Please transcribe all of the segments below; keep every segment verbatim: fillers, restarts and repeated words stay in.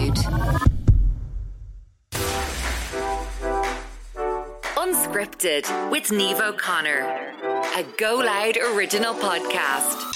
Loud. Unscripted with Niamh O'Connor, a Go Loud original podcast.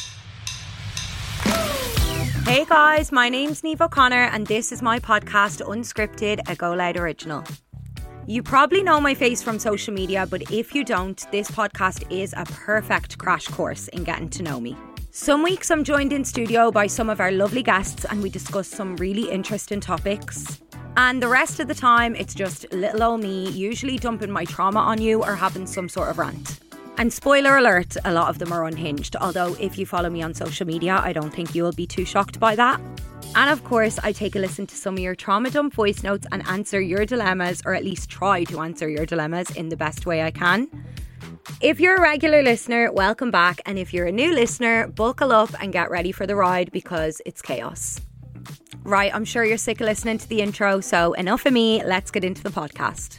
Hey guys, my name's Niamh O'Connor and this is my podcast Unscripted, a Go Loud original. You probably know my face from social media, but if you don't, this podcast is a perfect crash course in getting to know me. Some weeks I'm joined in studio by some of our lovely guests and we discuss some really interesting topics. And the rest of the time, it's just little old me, usually dumping my trauma on you or having some sort of rant. And spoiler alert, a lot of them are unhinged, although if you follow me on social media, I don't think you'll be too shocked by that. And of course, I take a listen to some of your trauma dump voice notes and answer your dilemmas, or at least try to answer your dilemmas in the best way I can. If you're a regular listener, welcome back. And if you're a new listener, buckle up and get ready for the ride because it's chaos. Right, I'm sure you're sick of listening to the intro, so enough of me, let's get into the podcast.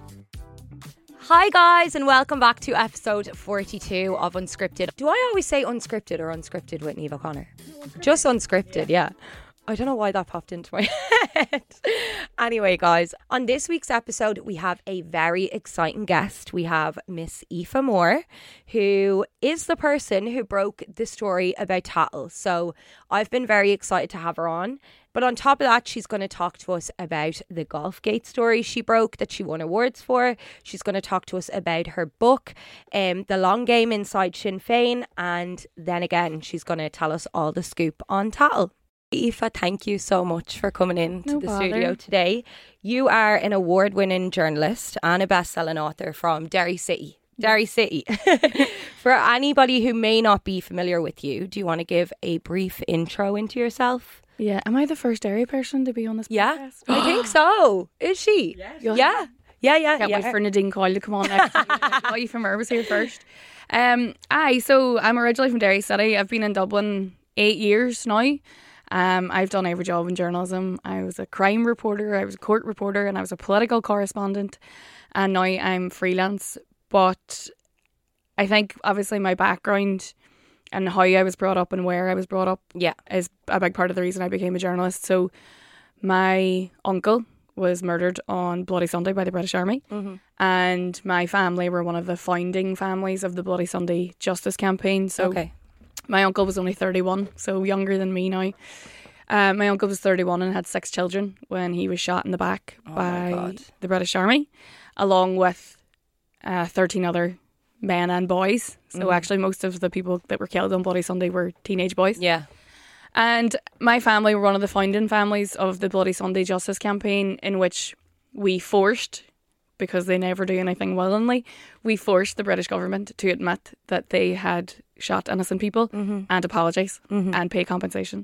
Hi guys, and welcome back to episode forty-two of Unscripted. Do I always say unscripted or unscripted with Niamh O'Connor? Just unscripted, yeah. I don't know why that popped into my head. Anyway, guys, on this week's episode, we have a very exciting guest. We have Miss Aoife Moore, who is the person who broke the story about Tattle. So I've been very excited to have her on. But on top of that, she's going to talk to us about the Golfgate story she broke that she won awards for. She's going to talk to us about her book, um, The Long Game Inside Sinn Féin. And then again, she's going to tell us all the scoop on Tattle. Aoife, thank you so much for coming in to no the bother. studio today. You are an award-winning journalist and a best-selling author from Derry City. Derry City. For anybody who may not be familiar with you, do you want to give a brief intro into yourself? Yeah, am I the first Derry person to be on this Yeah, podcast? I think so. Is she? Yes. Yeah. Yeah, yeah, yeah. Can't yeah. wait for Nadine Coyle to come on next. I from her was here first. Um, aye, so I'm originally from Derry City. I've been in Dublin eight years now. Um, I've done every job in journalism. I was a crime reporter, I was a court reporter, and I was a political correspondent. And now I'm freelance. But I think obviously my background and how I was brought up and where I was brought up yeah. is a big part of the reason I became a journalist. So my uncle was murdered on Bloody Sunday by the British Army. Mm-hmm. And my family were one of the founding families of the Bloody Sunday Justice Campaign. So okay. My uncle was only thirty-one, so younger than me now. Uh, my uncle was thirty-one and had six children when he was shot in the back oh by the British Army, along with uh, thirteen other men and boys. So mm-hmm. actually most of the people that were killed on Bloody Sunday were teenage boys. Yeah. And my family were one of the founding families of the Bloody Sunday Justice Campaign, in which we forced, because they never do anything willingly, we forced the British government to admit that they had shot innocent people mm-hmm. and apologise mm-hmm. and pay compensation.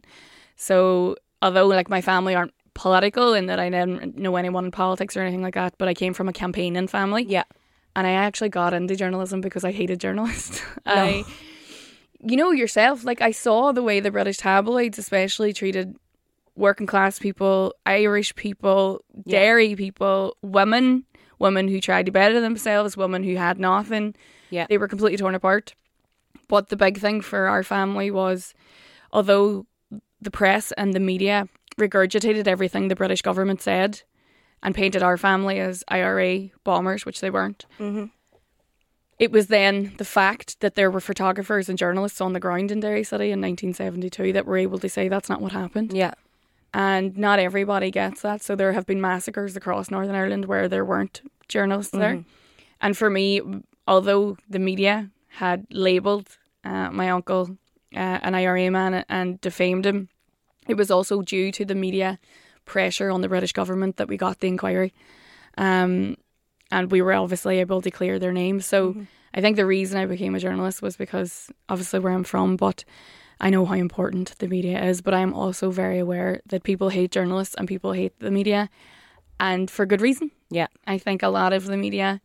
So although like my family aren't political in that I didn't know anyone in politics or anything like that, but I came from a campaigning family. Yeah. And I actually got into journalism because I hated journalists. No. I, you know yourself, like I saw the way the British tabloids especially treated working class people, Irish people, yeah. dairy people, women, women who tried to better themselves, women who had nothing. Yeah. They were completely torn apart. But the big thing for our family was, although the press and the media regurgitated everything the British government said and painted our family as I R A bombers, which they weren't, mm-hmm. it was then the fact that there were photographers and journalists on the ground in Derry City in nineteen seventy-two that were able to say that's not what happened. Yeah. And not everybody gets that. So there have been massacres across Northern Ireland where there weren't journalists mm-hmm. there. And for me, although the media had labelled uh, my uncle uh, an I R A man and defamed him, it was also due to the media pressure on the British government that we got the inquiry. Um, and we were obviously able to clear their names. So mm-hmm. I think the reason I became a journalist was because obviously where I'm from, but I know how important the media is. But I'm also very aware that people hate journalists and people hate the media, and for good reason. Yeah. I think a lot of the media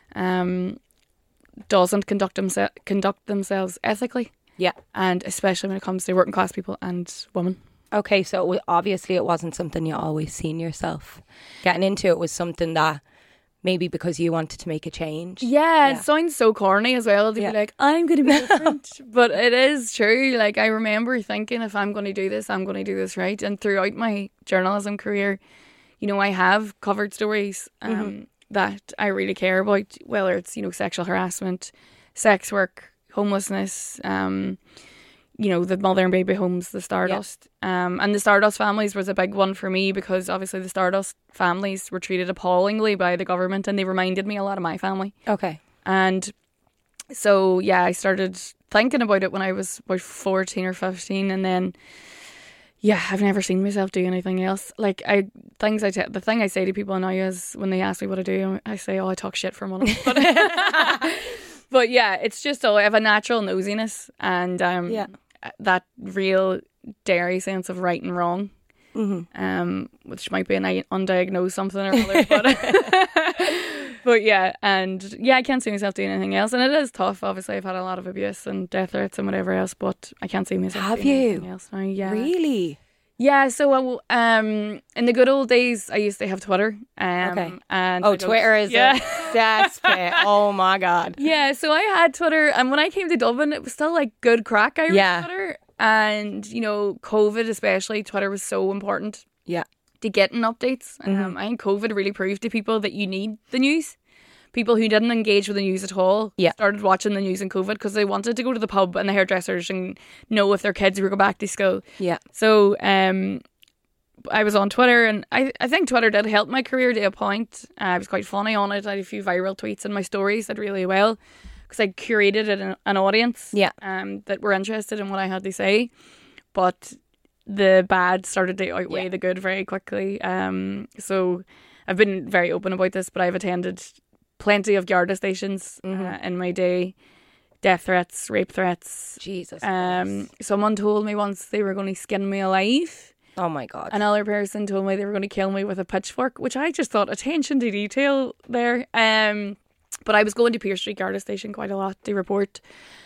um, doesn't conduct, themse- conduct themselves ethically. Yeah. And especially when it comes to working class people and women. Okay, so it was, obviously it wasn't something you always seen yourself. Getting into it was something that maybe because you wanted to make a change. Yeah, Yeah. it sounds so corny as well to Yeah. be like, I'm going to be different. But it is true. Like, I remember thinking, if I'm going to do this, I'm going to do this right. And throughout my journalism career, you know, I have covered stories um, mm-hmm. that I really care about, whether it's, you know, sexual harassment, sex work, homelessness, um, you know, the mother and baby homes, the Stardust. Yeah. Um, and the Stardust families was a big one for me because obviously the Stardust families were treated appallingly by the government and they reminded me a lot of my family. Okay. And so, yeah, I started thinking about it when I was about fourteen or fifteen, and then, yeah, I've never seen myself do anything else. Like, I things I t- the thing I say to people now is when they ask me what I do, I say, oh, I talk shit for money. But, but yeah, it's just, oh, I have a natural nosiness and um, yeah. that real dairy sense of right and wrong, mm-hmm. um, which might be an undiagnosed something or other. But, but yeah, and yeah, I can't see myself doing anything else. And it is tough. Obviously, I've had a lot of abuse and death threats and whatever else, but I can't see myself have doing you? anything else now. Yeah. Really? Yeah, so um, in the good old days, I used to have Twitter. Um, okay. And oh, Twitter is yeah. a cesspit. Oh my God. Yeah, so I had Twitter, and when I came to Dublin, it was still like good crack. I was yeah. Twitter, and you know, COVID especially, Twitter was so important. Yeah. To getting updates. Mm-hmm. Um, I think COVID really proved to people that you need the news. People who didn't engage with the news at all yeah. started watching the news in COVID because they wanted to go to the pub and the hairdressers and know if their kids were going back to school. Yeah. So um, I was on Twitter, and I, I think Twitter did help my career to a point. Uh, I was quite funny on it. I had a few viral tweets, and my stories did really well because I curated an, an audience yeah. um, that were interested in what I had to say. But the bad started to outweigh yeah. the good very quickly. Um, so I've been very open about this, but I've attended plenty of Garda stations mm-hmm. uh, in my day. Death threats, rape threats. Jesus. Um, someone told me once they were going to skin me alive. Oh my God. Another person told me they were going to kill me with a pitchfork, which I just thought, attention to detail there. Um, but I was going to Pearse Street Garda station quite a lot to report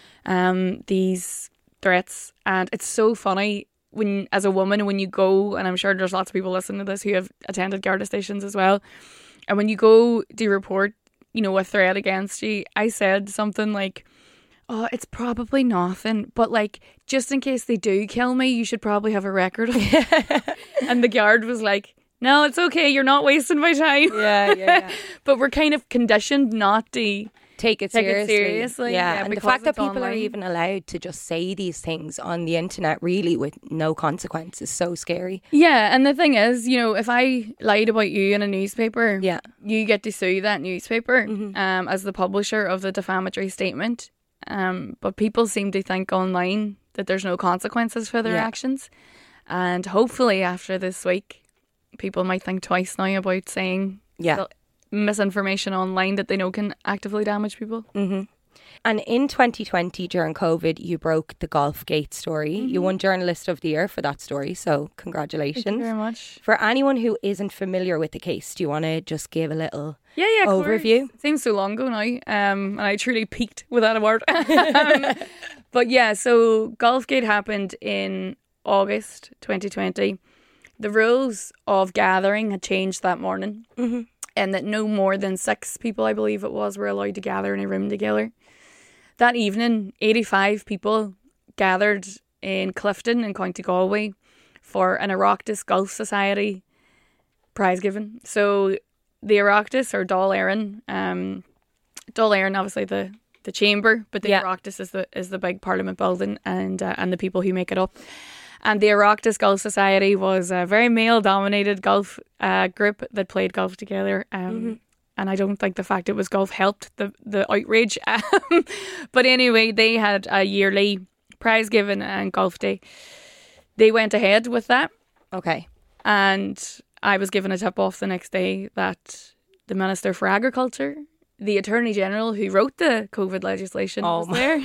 um, these threats. And it's so funny when, as a woman, when you go, and I'm sure there's lots of people listening to this who have attended Garda stations as well. And when you go to report, you know, a threat against you, I said something like, oh, it's probably nothing, but like, just in case they do kill me, you should probably have a record of it. And the guard was like, no, it's okay, you're not wasting my time. Yeah, yeah, yeah. But we're kind of conditioned not to take it take seriously. it seriously. Yeah, Yeah, and the because fact that it's people are online. even allowed to just say these things on the internet really with no consequence is so scary. Yeah, and the thing is, you know, if I lied about you in a newspaper, yeah. you get to sue that newspaper mm-hmm. um, as the publisher of the defamatory statement. Um, but people seem to think online that there's no consequences for their yeah. actions. And hopefully after this week, people might think twice now about saying yeah. misinformation online that they know can actively damage people. Mm-hmm. And in twenty twenty, during COVID, you broke the Golfgate story. Mm-hmm. You won Journalist of the Year for that story, so congratulations. Thank you very much. For anyone who isn't familiar with the case, do you want to just give a little yeah, yeah, overview? Course. It seems so long ago now, um, and I truly peaked with that award. um, but yeah, so Golfgate happened in August twenty twenty. The rules of gathering had changed that morning. Mm-hmm. And that no more than six people, I believe it was, were allowed to gather in a room together. That evening, eighty-five people gathered in Clifton in County Galway for an Oireachtas Golf Society prize giving. So the Oireachtas, or Dáil Éireann, um, Dáil Éireann, obviously the, the chamber, but the yeah. Oireachtas is the is the big Parliament building and uh, and the people who make it up. And the Oireachtas Golf Society was a very male-dominated golf uh, group that played golf together. Um, mm-hmm. And I don't think the fact it was golf helped the, the outrage. Um, but anyway, they had a yearly prize given and golf day. They went ahead with that. Okay. And I was given a tip-off the next day that the Minister for Agriculture, the Attorney General who wrote the COVID legislation oh was my. there.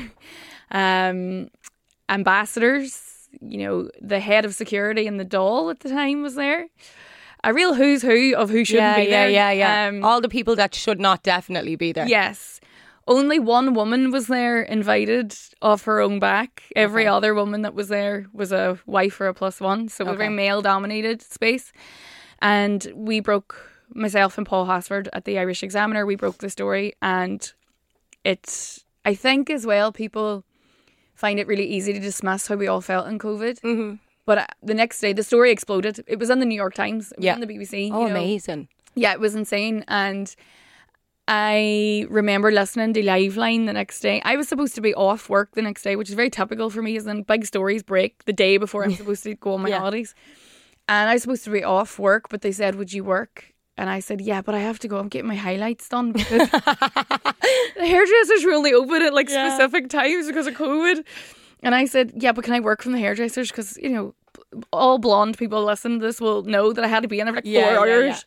Um, ambassadors. You know, the head of security in the Dáil at the time was there. A real who's who of who shouldn't yeah, be yeah, there. Yeah, yeah, Um, All the people that should not definitely be there. Yes. Only one woman was there invited off her own back. Every Okay. other woman that was there was a wife or a plus one. So it was Okay. a very male-dominated space. And we broke myself and Paul Hosford at the Irish Examiner, we broke the story, and it's, I think as well, people find it really easy to dismiss how we all felt in COVID. Mm-hmm. But uh, the next day, the story exploded. It was in the New York Times. It was Yeah. on the B B C. Oh, you know. amazing. Yeah, it was insane. And I remember listening to Liveline the next day. I was supposed to be off work the next day, which is very typical for me, as in big stories break the day before I'm supposed to go on my Yeah. holidays. And I was supposed to be off work, but they said, would you work? And I said, yeah, but I have to go. I'm getting my highlights done because the hairdressers were only open at like Yeah. specific times because of COVID. And I said, yeah, but can I work from the hairdressers? Because, you know, all blonde people listening to this will know that I had to be in there for like Yeah, four yeah, hours.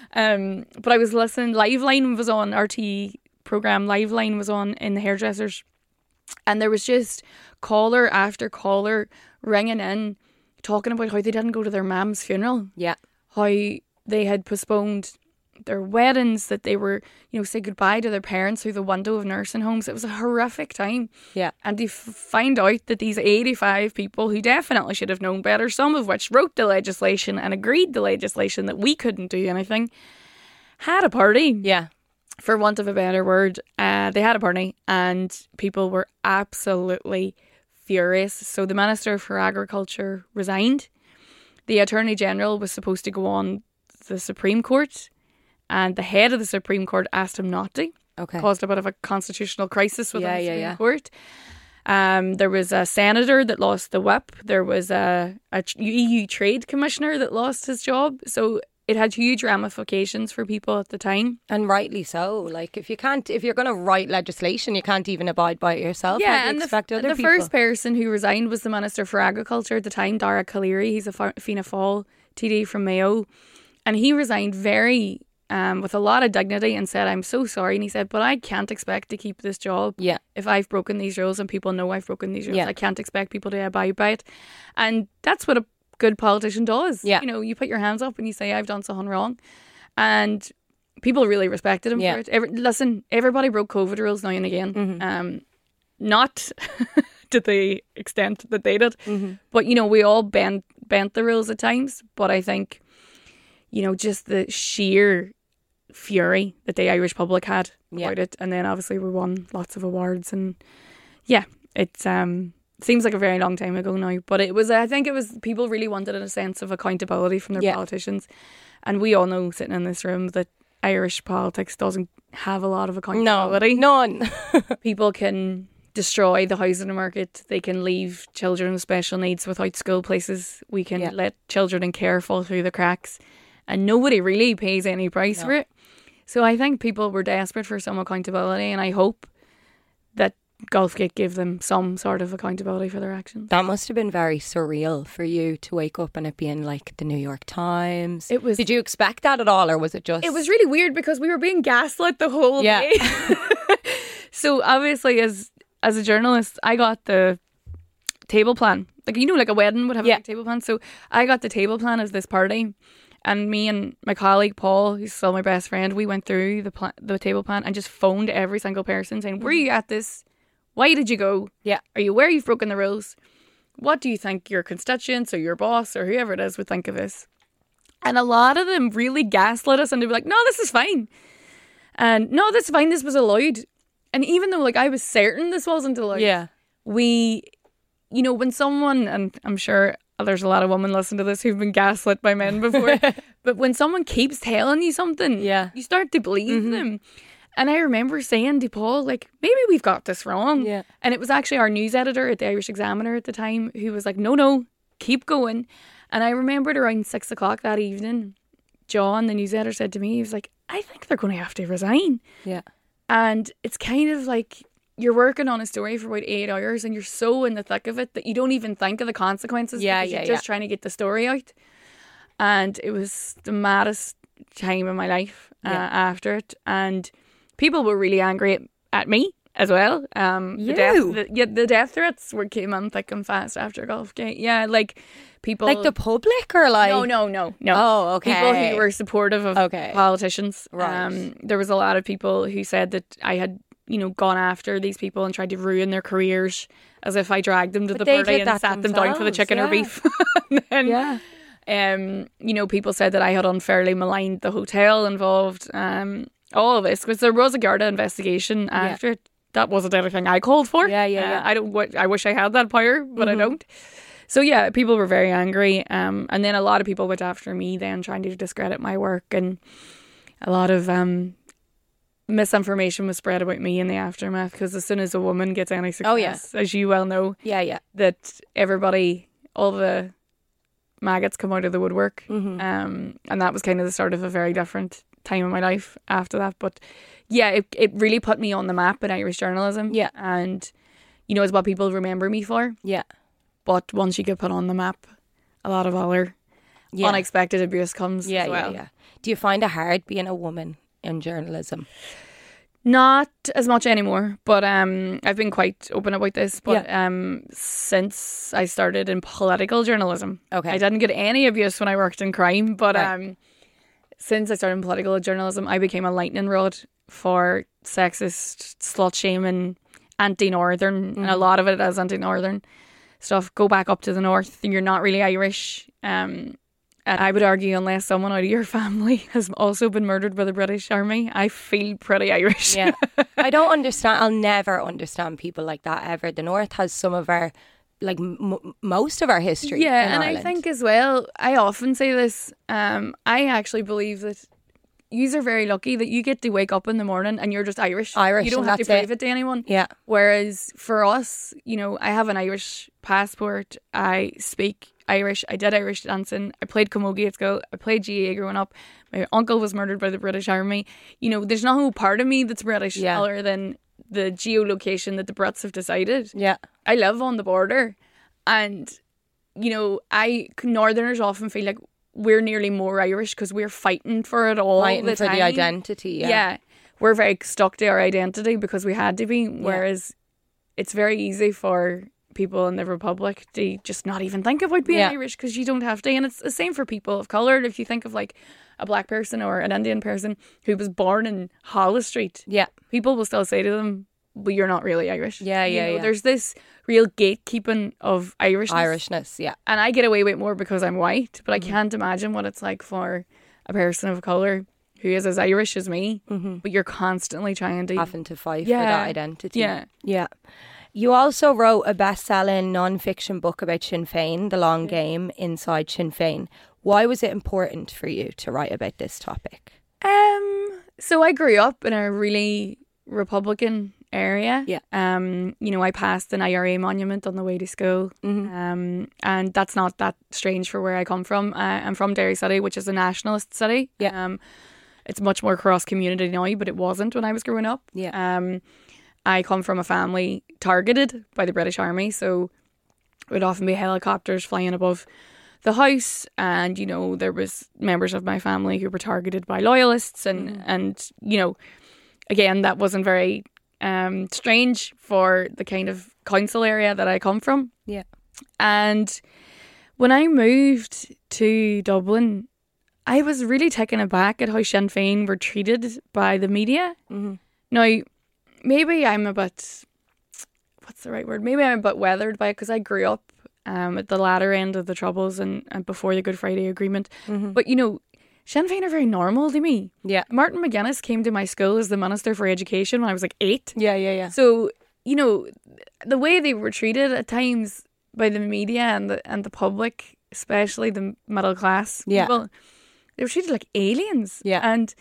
Um, but I was listening. Liveline was on, R T E programme Liveline was on in the hairdressers. And there was just caller after caller ringing in, talking about how they didn't go to their mum's funeral. Yeah. How they had postponed their weddings, that they were, you know, say goodbye to their parents through the window of nursing homes. It was a horrific time. Yeah. And they f- find out that these eighty-five people who definitely should have known better, some of which wrote the legislation and agreed the legislation that we couldn't do anything, had a party. Yeah. For want of a better word. Uh, they had a party and people were absolutely furious. So the Minister for Agriculture resigned. The Attorney General was supposed to go on the Supreme Court, and the head of the Supreme Court asked him not to. Okay. Caused a bit of a constitutional crisis within Yeah, the yeah, Supreme yeah. Court. Um, there was a senator that lost the whip. There was a, a E U trade commissioner that lost his job. So it had huge ramifications for people at the time. And rightly so. Like, if you can't, if you're going to write legislation, you can't even abide by it yourself. How do you and the, expect other the people? first person who resigned was the Minister for Agriculture at the time, Dara Calleary. He's a Fa- Fianna Fáil T D from Mayo. And he resigned very, um, with a lot of dignity and said, I'm so sorry. And he said, but I can't expect to keep this job Yeah. if I've broken these rules and people know I've broken these rules. Yeah. I can't expect people to abide by it. And that's what a good politician does. Yeah. You know, you put your hands up and you say, I've done something wrong. And people really respected him Yeah. for it. Every, listen, everybody broke COVID rules now and again. Mm-hmm. Um, not to the extent that they did. Mm-hmm. But, you know, we all bent, bent the rules at times. But I think, you know, just the sheer fury that the Irish public had Yeah. about it. And then obviously we won lots of awards. And yeah, it's um seems like a very long time ago now. But it was, I think it was, people really wanted a sense of accountability from their Yeah. politicians. And we all know, sitting in this room, that Irish politics doesn't have a lot of No, accountability. none. People can destroy the housing market. They can leave children with special needs without school places. We can Yeah. let children in care fall through the cracks, and nobody really pays any price No. for it. So I think people were desperate for some accountability, and I hope that Gulfgate gave them some sort of accountability for their actions. That must have been very surreal for you to wake up and it being like the New York Times. It was- Did you expect that at all, or was it just? It was really weird because we were being gaslit the whole Yeah. day. So obviously, as as a journalist, I got the table plan. Like, you know, like a wedding would have Yeah. a big table plan. So I got the table plan of this party, and me and my colleague Paul, who's still my best friend, we went through the pla- the table plan and just phoned every single person saying, "Were you at this? Why did you go? Yeah. Are you aware you've broken the rules? What do you think your constituents or your boss or whoever it is would think of this?" And a lot of them really gaslit us, and they'd be like, "No, this is fine." And no, this is fine. This was allowed. And even though, like, I was certain this wasn't allowed, Yeah. we, you know, when someone, and I'm sure there's a lot of women listening to this who've been gaslit by men before, but when someone keeps telling you something, Yeah. you start to believe Mhm. them. And I remember saying to Paul, like, maybe we've got this wrong. Yeah. And it was actually our news editor at the Irish Examiner at the time who was like, no, no, keep going. And I remembered around six o'clock that evening, John, the news editor, said to me, he was like, I think they're going to have to resign. Yeah. And it's kind of like you're working on a story for about eight hours and you're so in the thick of it that you don't even think of the consequences. Yeah, because yeah, you're just yeah. trying to get the story out. And it was the maddest time in my life uh, Yeah. after it. And people were really angry at, at me as well. Um, the You? death, the, yeah, the death threats were came on thick and fast after Gulfgate. Yeah, like people Like the public, or like? no, no, no, no. Oh, okay. People who were supportive of Okay. politicians. Right. Um, there was a lot of people who said that I had, you know, gone after these people and tried to ruin their careers, as if I dragged them to But the they party did and that sat them down for the themselves, chicken or yeah. beef. And then, Yeah. Um, you know, people said that I had unfairly maligned the hotel involved. Um, all of this, because there was a Garda investigation after yeah. it. That wasn't anything I called for. Yeah, yeah, yeah. Uh, I don't. w- I wish I had that power, but mm-hmm. I don't. So yeah, people were very angry. Um, and then a lot of people went after me then, trying to discredit my work, and a lot of um misinformation was spread about me in the aftermath. Because as soon as a woman gets any success, oh, yeah. as you well know, yeah, yeah, that everybody, all the maggots come out of the woodwork. Mm-hmm. Um, and that was kind of the start of a very different time in my life after that. But yeah, it it really put me on the map in Irish journalism. Yeah. And, you know, it's what people remember me for. Yeah. But once you get put on the map, a lot of other yeah. unexpected abuse comes yeah, as well. Yeah, yeah. Do you find it hard being a woman in journalism? Not as much anymore, but um, I've been quite open about this. But yeah. um, since I started in political journalism, okay. I didn't get any abuse when I worked in crime. But right. um, since I started in political journalism, I became a lightning rod for sexist, slut shaming, anti-northern, mm-hmm. and a lot of it is anti-northern stuff. Go back up to the north, you're not really Irish. Um, and I would argue, unless someone out of your family has also been murdered by the British Army, I feel pretty Irish. Yeah, I don't understand. I'll never understand people like that ever. The north has some of our, like m- most of our history. Yeah, in and Ireland. I think as well, I often say this. Um, I actually believe that you are very lucky that you get to wake up in the morning and you're just Irish. Irish, you don't have to prove it. it to anyone. Yeah. Whereas for us, you know, I have an Irish passport. I speak Irish. I did Irish dancing. I played camogie at school. I played G A A growing up. My uncle was murdered by the British Army. You know, there's no part of me that's British yeah. other than the geolocation that the Brits have decided. Yeah. I live on the border, and you know, I Northerners often feel like we're nearly more Irish because we're fighting for it all fighting the for time. the identity. Yeah. yeah, we're very stuck to our identity because we had to be. Whereas yeah. it's very easy for people in the Republic to just not even think about being yeah. Irish because you don't have to. And it's the same for people of colour. If you think of like a black person or an Indian person who was born in Holles Street, yeah, people will still say to them, but you're not really Irish. Yeah, you yeah, know, yeah. There's this real gatekeeping of Irishness. Irishness, yeah. And I get away with more because I'm white, but mm-hmm. I can't imagine what it's like for a person of colour who is as Irish as me, mm-hmm. but you're constantly trying to... having to fight yeah. for that identity. Yeah. Yeah. You also wrote a best-selling non-fiction book about Sinn Féin, The Long yeah. Game Inside Sinn Féin. Why was it important for you to write about this topic? Um. So I grew up in a really Republican area. Yeah. Um. You know, I passed an I R A monument on the way to school. Mm-hmm. Um. And that's not that strange for where I come from. Uh, I'm from Derry City, which is a nationalist city. Yeah. Um. It's much more cross-community now, but it wasn't when I was growing up. Yeah. Um. I come from a family targeted by the British Army, so it would often be helicopters flying above the house, and you know there was members of my family who were targeted by loyalists, and mm. and you know again that wasn't very um, strange for the kind of council area that I come from. Yeah. And when I moved to Dublin, I was really taken aback at how Sinn Féin were treated by the media. Mm-hmm. Now, maybe I'm a bit, what's the right word? Maybe I'm a bit weathered by it because I grew up um, at the latter end of the Troubles and, and before the Good Friday Agreement. Mm-hmm. But, you know, Sinn Féin are very normal to me. Yeah. Martin McGuinness came to my school as the Minister for Education when I was like eight. Yeah, yeah, yeah. So, you know, the way they were treated at times by the media and the, and the public, especially the middle class yeah. people, they were treated like aliens. Yeah. And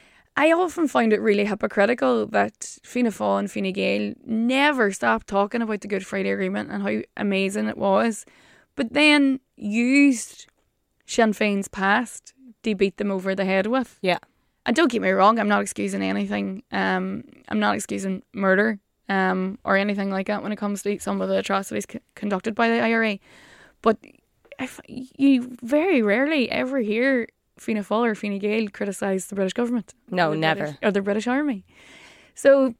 I often find it really hypocritical that Fianna Fáil and Fine Gael never stopped talking about the Good Friday Agreement and how amazing it was, but then used Sinn Féin's past to beat them over the head with. Yeah. And don't get me wrong, I'm not excusing anything. Um, I'm not excusing murder um, or anything like that when it comes to some of the atrocities c- conducted by the I R A. But if you very rarely ever hear Fianna Fáil or Fine Gael criticise the British government. No, or never. British, or the British Army. So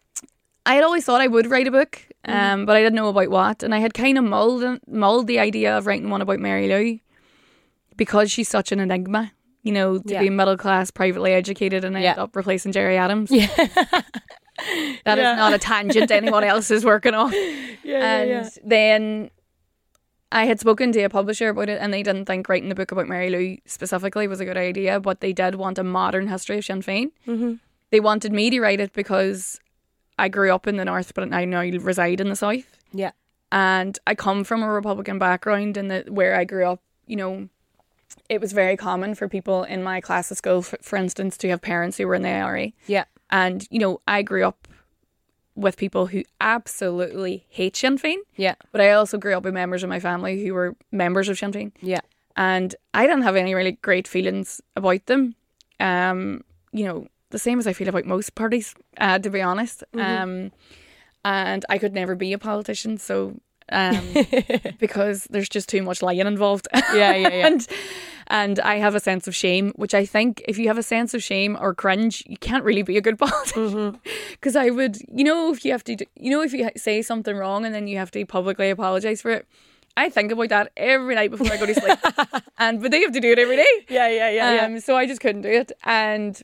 I had always thought I would write a book, um, mm. but I didn't know about what. And I had kind of mulled, mulled the idea of writing one about Mary Lou because she's such an enigma, you know, to yeah. be middle class, privately educated and yeah. end up replacing Jerry Adams. Yeah. That yeah. is not a tangent anyone else is working on. Yeah, and yeah, yeah. then I had spoken to a publisher about it, and they didn't think writing the book about Mary Lou specifically was a good idea, but they did want a modern history of Sinn Féin. Mm-hmm. They wanted me to write it because I grew up in the north, but I now reside in the south. Yeah. And I come from a Republican background, and that where I grew up, you know, it was very common for people in my class of school, for, for instance, to have parents who were in the I R A. Yeah. And, you know, I grew up with people who absolutely hate Sinn Féin. Yeah. But I also grew up with members of my family who were members of Sinn Féin. Yeah. And I didn't have any really great feelings about them. Um, you know, the same as I feel about most parties, uh, to be honest. Mm-hmm. Um, and I could never be a politician, so um, because there's just too much lying involved. Yeah, yeah, yeah. and and I have a sense of shame, which I think if you have a sense of shame or cringe, you can't really be a good politician. Because mm-hmm. I would, you know, if you have to, do, you know, if you say something wrong and then you have to publicly apologise for it. I think about that every night before I go to sleep, and but they have to do it every day. Yeah, yeah, yeah. Um, yeah. So I just couldn't do it, and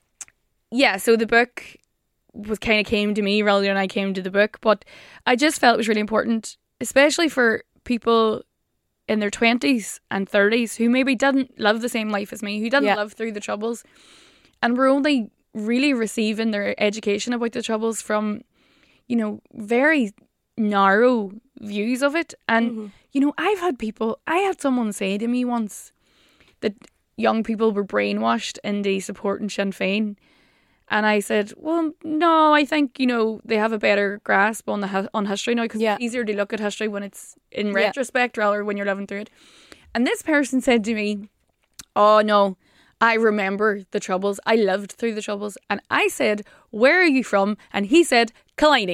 yeah, so the book was kind of came to me rather than I came to the book, but I just felt it was really important, especially for people in their twenties and thirties who maybe didn't live the same life as me, who didn't yeah. live through the Troubles, and were only really receiving their education about the Troubles from, you know, very narrow views of it. And mm-hmm. you know, I've had people, I had someone say to me once that young people were brainwashed into supporting Sinn Féin. And I said, well, no, I think, you know, they have a better grasp on the on history now, because yeah. it's easier to look at history when it's in yeah. retrospect rather when you're living through it. And this person said to me, oh, no, I remember the Troubles. I lived through the Troubles. And I said, where are you from? And he said, Killiney.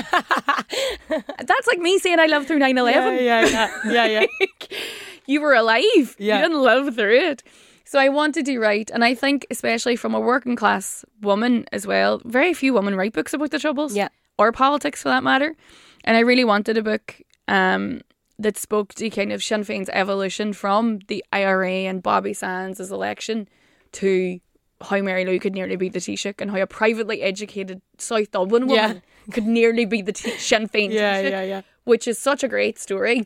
That's like me saying I lived through nine eleven. Yeah, yeah, yeah. yeah, yeah. You were alive. Yeah. You didn't live through it. So I wanted to write, and I think especially from a working class woman as well, very few women write books about the Troubles, yeah. or politics for that matter. And I really wanted a book um, that spoke to kind of Sinn Féin's evolution from the I R A and Bobby Sands' election to how Mary Lou could nearly beat the Taoiseach, and how a privately educated South Dublin woman yeah. could nearly beat the T- Sinn Féin yeah, Taoiseach, yeah, yeah. which is such a great story.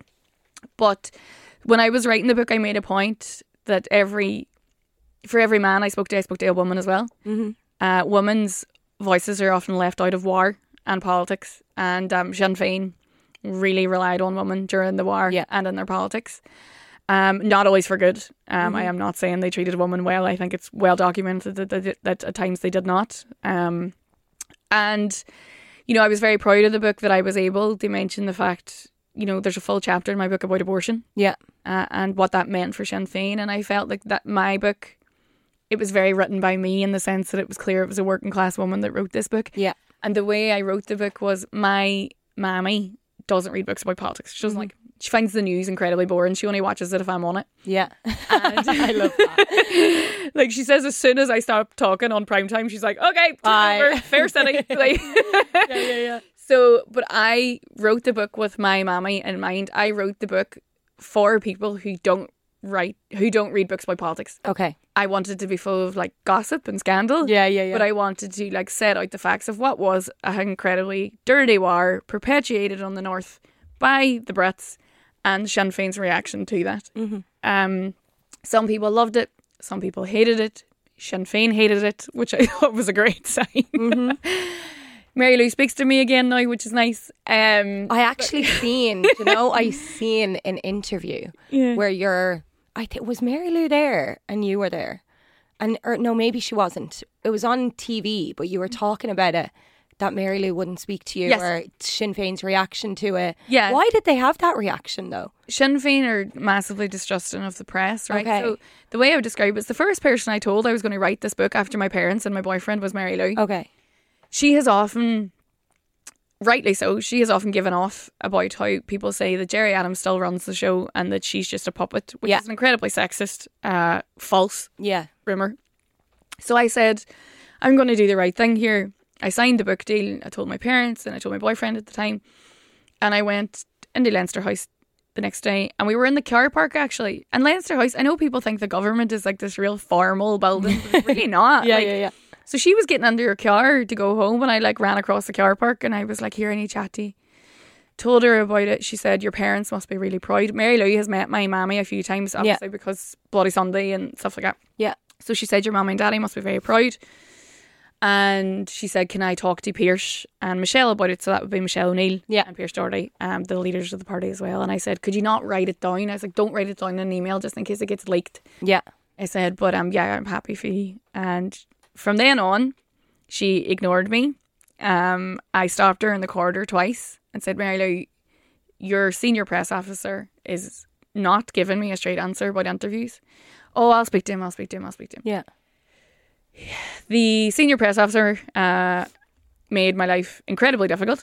But when I was writing the book, I made a point that every for every man I spoke to, I spoke to a woman as well. Mm-hmm. Uh, women's voices are often left out of war and politics, and um, Sinn Féin really relied on women during the war yeah. and in their politics. Um, not always for good. Um, mm-hmm. I am not saying they treated women well. I think it's well documented that, that, that at times they did not. Um, and, you know, I was very proud of the book that I was able to mention the fact, you know, there's a full chapter in my book about abortion. Yeah. Uh, and what that meant for Sinn Féin. And I felt like that my book, it was very written by me in the sense that it was clear it was a working class woman that wrote this book. Yeah. And the way I wrote the book was, my mammy doesn't read books about politics. She doesn't mm-hmm. like, she finds the news incredibly boring. She only watches it if I'm on it. Yeah. And I love that. Like, she says as soon as I stop talking on prime time, she's like, okay, over, fair city. Like, yeah, yeah, yeah. So, but I wrote the book with my mammy in mind. I wrote the book for people who don't write, who don't read books about politics. Okay. I wanted to be full of like gossip and scandal. Yeah, yeah, yeah. But I wanted to like set out the facts of what was an incredibly dirty war perpetuated on the north by the Brits, and Sinn Féin's reaction to that. Mm-hmm. Um, some people loved it, some people hated it. Sinn Féin hated it, which I thought was a great sign. Mm-hmm. Mary Lou speaks to me again now, which is nice. Um, I actually seen, you know, I seen an interview yeah. where you're, I think, was Mary Lou there and you were there? And or no, maybe she wasn't. It was on T V, but you were talking about it, that Mary Lou wouldn't speak to you, yes. or Sinn Féin's reaction to it. Yeah. Why did they have that reaction though? Sinn Féin are massively distrusting of the press, right? Okay. So the way I would describe it is the first person I told I was going to write this book after my parents and my boyfriend was Mary Lou. Okay. She has often, rightly so, she has often given off about how people say that Jerry Adams still runs the show and that she's just a puppet, which yeah. is an incredibly sexist, uh, false yeah. rumour. So I said, I'm going to do the right thing here. I signed the book deal. I told my parents and I told my boyfriend at the time. And I went into Leinster House the next day, and we were in the car park actually. And Leinster House, I know people think the government is like this real formal building, but it's really not. yeah, like, yeah, yeah. So she was getting under her car to go home, and I like ran across the car park, and I was like, here, I need to chat to you. told her about it. She said, your parents must be really proud. Mary Lou has met my mammy a few times, obviously, yeah. because Bloody Sunday and stuff like that. Yeah. So she said, your mum and daddy must be very proud. And she said, can I talk to Pierce and Michelle about it? So that would be Michelle O'Neill yeah. and Pierce Doherty, um, the leaders of the party as well. And I said, could you not write it down? I was like, don't write it down in an email just in case it gets leaked. Yeah. I said, but um, yeah, I'm happy for you. And from then on, she ignored me. Um, I stopped her in the corridor twice and said, Mary Lou, your senior press officer is not giving me a straight answer about interviews. Oh, I'll speak to him, I'll speak to him, I'll speak to him. Yeah. The senior press officer uh, made my life incredibly difficult.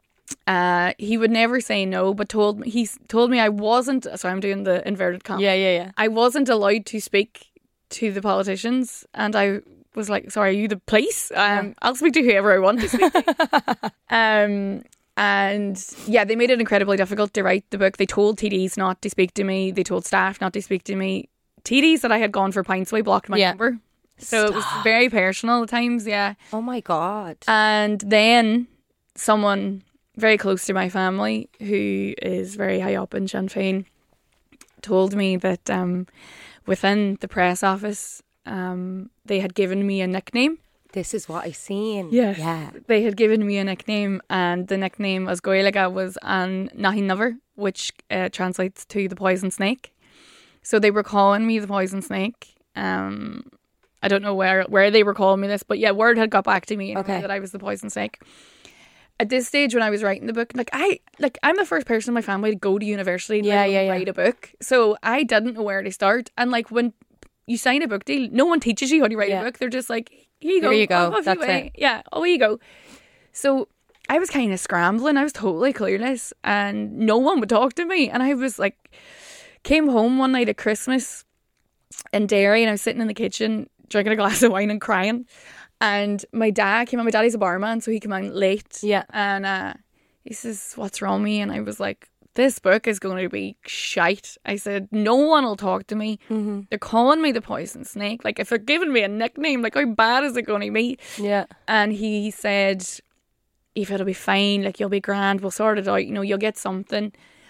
Uh, he would never say no, but told me, he told me I wasn't, so I'm doing the inverted commas. Yeah, yeah, yeah. I wasn't allowed to speak to the politicians, and I was like, sorry, are you the police? Um, yeah. I'll speak to whoever I want to speak to. um, and yeah, they made it incredibly difficult to write the book. They told T Ds not to speak to me. They told staff not to speak to me. T Ds that I had gone for pints with blocked my yeah. number. So Stop. It was very personal at times, yeah. Oh my God. And then someone very close to my family, who is very high up in Sinn Féin, told me that um, within the press office, um, they had given me a nickname. This is what I seen. Yes. Yeah. They had given me a nickname, and the nickname as Gaeilge was An Nahin Never, which uh, translates to the poison snake. So they were calling me the poison snake. Um, I don't know where, where they were calling me this, but yeah, word had got back to me okay. that I was the poison snake. At this stage, when I was writing the book, like I, like I'm the first person in my family to go to university and yeah, yeah, yeah. write a book. So I didn't know where to start. And like when you sign a book deal, no one teaches you how to write yeah. a book. They're just like, here you go. Here you go. Oh, That's you it. Yeah. Oh, here you go. So I was kind of scrambling. I was totally clueless, and no one would talk to me. And I was like, came home one night at Christmas in Derry, and I was sitting in the kitchen drinking a glass of wine and crying. And my dad came on. My daddy's a barman, so he came on late. Yeah. And uh, he says, what's wrong with me? And I was like, this book is going to be shite. I said, no one will talk to me. Mm-hmm. They're calling me the poison snake. Like, if they're giving me a nickname, like, how bad is it going to be? Yeah. And he said, Eva, it'll be fine. Like, you'll be grand. We'll sort it out. You know, you'll get something.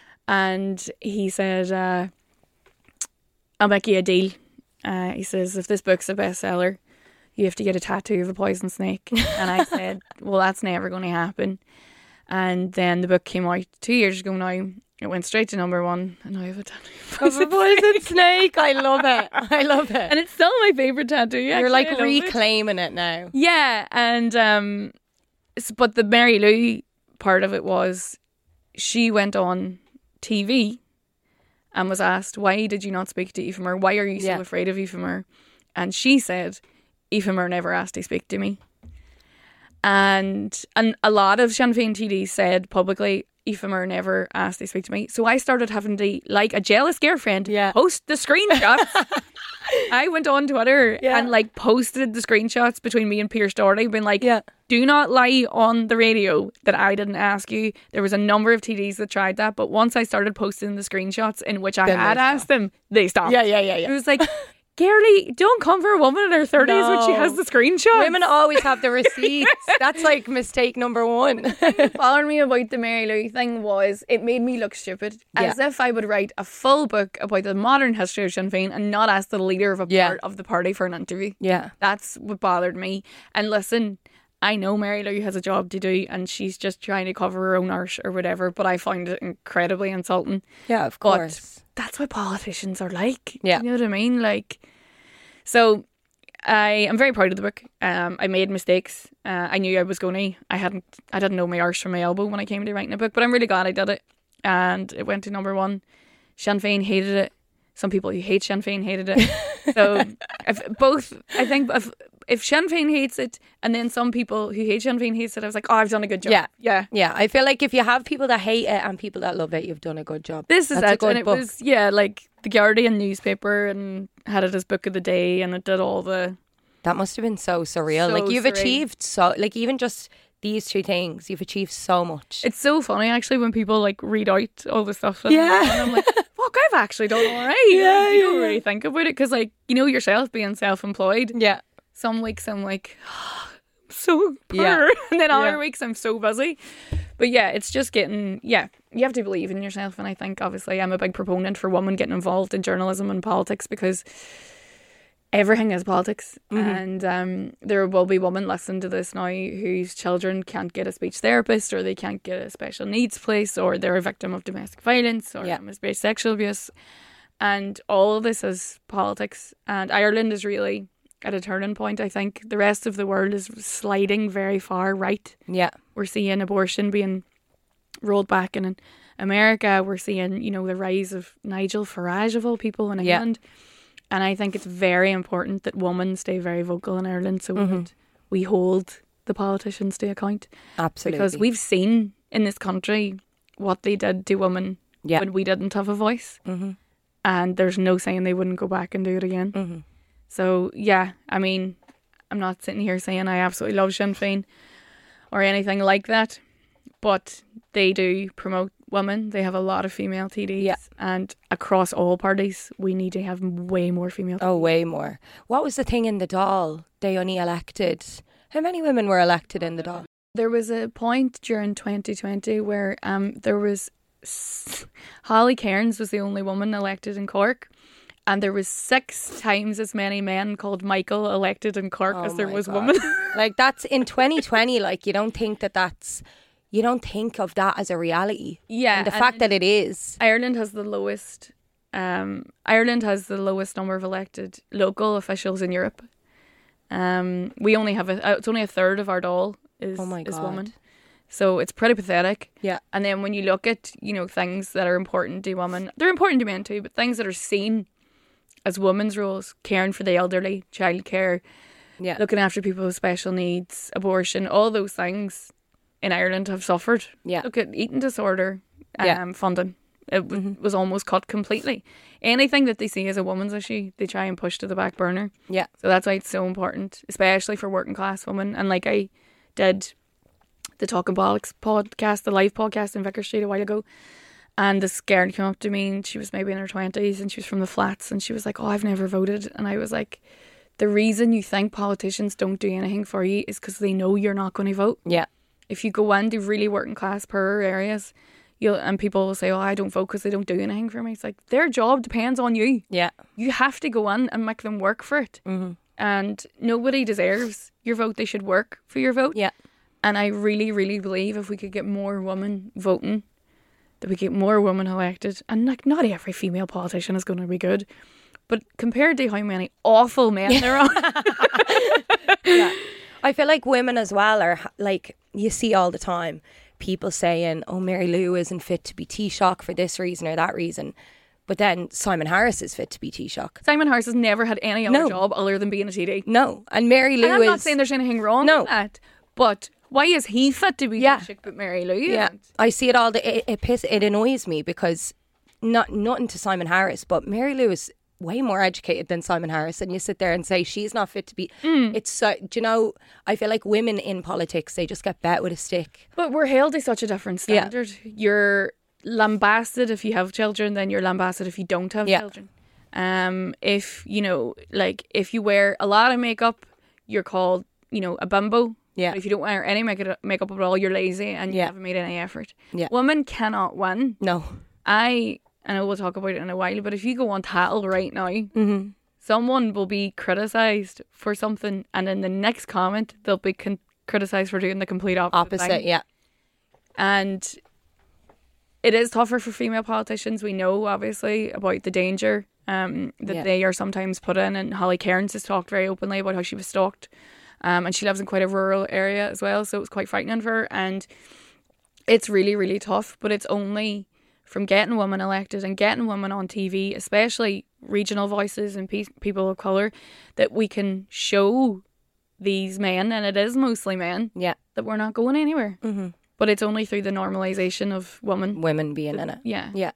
And he said, uh, I'll make you a deal. Uh, he says, if this book's a bestseller, you have to get a tattoo of a poison snake. And I said, well, that's never going to happen. And then the book came out two years ago now. It went straight to number one, and I have a tattoo of a poison snake. I love it. I love it. And it's still my favourite tattoo. You're actually, like reclaiming it. it now. Yeah, and um, but the Mary Lou part of it was, she went on T V and was asked, why did you not speak to Aoife Moore? Why are you so yeah. afraid of Aoife Moore? And she said, Aoife Moore never asked to speak to me. And and a lot of Sinn Féin T Ds said publicly, Aoife Moore never asked to speak to me. So I started having to, like a jealous girlfriend, yeah. post the screenshots. I went on Twitter yeah. and like posted the screenshots between me and Pierce Doherty, being like, yeah. do not lie on the radio that I didn't ask you. There was a number of T Ds that tried that, but once I started posting the screenshots in which I then had asked them, they stopped. Yeah, yeah, yeah, yeah. It was like, girlie, don't come for a woman in her thirties no. when she has the screenshots. Women always have the receipts. That's like mistake number one. What bothered me about the Mary Lou thing was it made me look stupid. As yeah. if I would write a full book about the modern history of Sinn Féin and not ask the leader of a yeah. part of the party for an interview. Yeah. That's what bothered me. And listen, I know Mary Lou has a job to do and she's just trying to cover her own arse or whatever, but I find it incredibly insulting. Yeah, of course. But that's what politicians are like. Yeah. You know what I mean? Like, so I am very proud of the book. Um, I made mistakes. Uh, I knew I was going to. I hadn't. I didn't know my arse from my elbow when I came to writing a book, but I'm really glad I did it. And it went to number one. Sinn Féin hated it. Some people who hate Sinn Féin hated it. So if both, I think if if Sinn Féin hates it, and then some people who hate Sinn Féin hates it, I was like, oh, I've done a good job. Yeah, yeah, yeah. I feel like if you have people that hate it and people that love it, you've done a good job. This is That's it, a good and it book. was yeah, like the Guardian newspaper, and had it as book of the day, and it did all the. That must have been so surreal. So like you've surreal. achieved so, like even just these two things, you've achieved so much. It's so funny actually when people like read out all the stuff. That Yeah. and I'm like, fuck, I've actually done all right. Yeah, Like, you don't yeah, really think about it because, like, you know yourself being self-employed. Yeah. Some weeks I'm like, oh, I'm so poor, Yeah. and then other Yeah. weeks I'm so busy. But yeah, it's just getting, yeah, you have to believe in yourself. And I think, obviously, I'm a big proponent for women getting involved in journalism and politics because everything is politics. Mm-hmm. And um, there will be women listening to this now whose children can't get a speech therapist, or they can't get a special needs place, or they're a victim of domestic violence or yeah. domestic sexual abuse. And all of this is politics. And Ireland is really at a turning point, I think. The rest of the world is sliding very far right. Yeah. We're seeing abortion being rolled back in America. We're seeing, you know, the rise of Nigel Farage of all people in England. Yeah. And I think it's very important that women stay very vocal in Ireland so mm-hmm. that we hold the politicians to account. Absolutely. Because we've seen in this country what they did to women yeah. when we didn't have a voice. Mm-hmm. And there's no saying they wouldn't go back and do it again. Mm-hmm. So, yeah, I mean, I'm not sitting here saying I absolutely love Sinn Féin or anything like that. But they do promote women. They have a lot of female T Ds. Yeah. And across all parties, we need to have way more female T Ds. Oh, way more. What was the thing in the Dáil? They only elected... How many women were elected in the Dáil? There was a point during twenty twenty where um there was... Holly Cairns was the only woman elected in Cork. And there was six times as many men called Michael elected in Cork oh as there was God. women. Like, that's in twenty twenty. Like, you don't think that that's... You don't think of that as a reality. Yeah. And the fact that it is. Ireland has the lowest... Um, Ireland has the lowest number of elected local officials in Europe. Um, we only have... a. It's only a third of our Dáil is, oh my is God. women. So it's pretty pathetic. Yeah. And then when you look at, you know, things that are important to women, they're important to men too, but things that are seen as women's roles, caring for the elderly, childcare, yeah. looking after people with special needs, abortion, all those things in Ireland have suffered. Yeah. Look at eating disorder um, yeah. funding. It w- mm-hmm. was almost cut completely. Anything that they see as a woman's issue, they try and push to the back burner. Yeah. So that's why it's so important, especially for working class women. And like I did the Talking Bollocks podcast, the live podcast in Vicar Street a while ago, and this girl came up to me and she was maybe in her twenties and she was from the flats and she was like, oh, I've never voted. And I was like, the reason you think politicians don't do anything for you is because they know you're not going to vote. Yeah. If you go into really working class poorer areas, you'll and people will say, oh, I don't vote because they don't do anything for me. It's like, their job depends on you. Yeah. You have to go in and make them work for it. Mm-hmm. And nobody deserves your vote. They should work for your vote. Yeah. And I really, really believe if we could get more women voting, that we get more women elected. And like, not every female politician is going to be good, but compared to how many awful men yeah. there are. Yeah. I feel like women as well are like, you see all the time people saying, oh, Mary Lou isn't fit to be Taoiseach for this reason or that reason. But then Simon Harris is fit to be Taoiseach. Simon Harris has never had any other no. job other than being a T D. No. And Mary Lou and I'm is... not saying there's anything wrong no. with that, but why is he fit to be yeah. Taoiseach but Mary Lou Yeah. isn't? I see it all. The, it, it, piss, it annoys me because not nothing to Simon Harris, but Mary Lou is way more educated than Simon Harris, and you sit there and say she's not fit to be mm. it's so, do you know, I feel like women in politics, they just get bet with a stick. But we're held to such a different standard. Yeah. You're lambasted if you have children, then you're lambasted if you don't have yeah. children. Um, if, you know, like if you wear a lot of makeup, you're called, you know, a bimbo. Yeah. But if you don't wear any makeup makeup at all, you're lazy and you yeah. haven't made any effort. Yeah. Women cannot win. No. I, I know we'll talk about it in a while, but if you go on Tattle right now, mm-hmm. someone will be criticised for something, and in the next comment, they'll be con- criticised for doing the complete opposite. Opposite, thing. yeah. And it is tougher for female politicians. We know, obviously, about the danger um, that yeah. they are sometimes put in. And Holly Cairns has talked very openly about how she was stalked. Um, and she lives in quite a rural area as well, so it was quite frightening for her. And it's really, really tough. But it's only from getting women elected and getting women on T V, especially regional voices and pe- people of colour, that we can show these men, and it is mostly men, yeah, that we're not going anywhere. Mm-hmm. But it's only through the normalisation of women. Women being in it. Yeah. Yeah.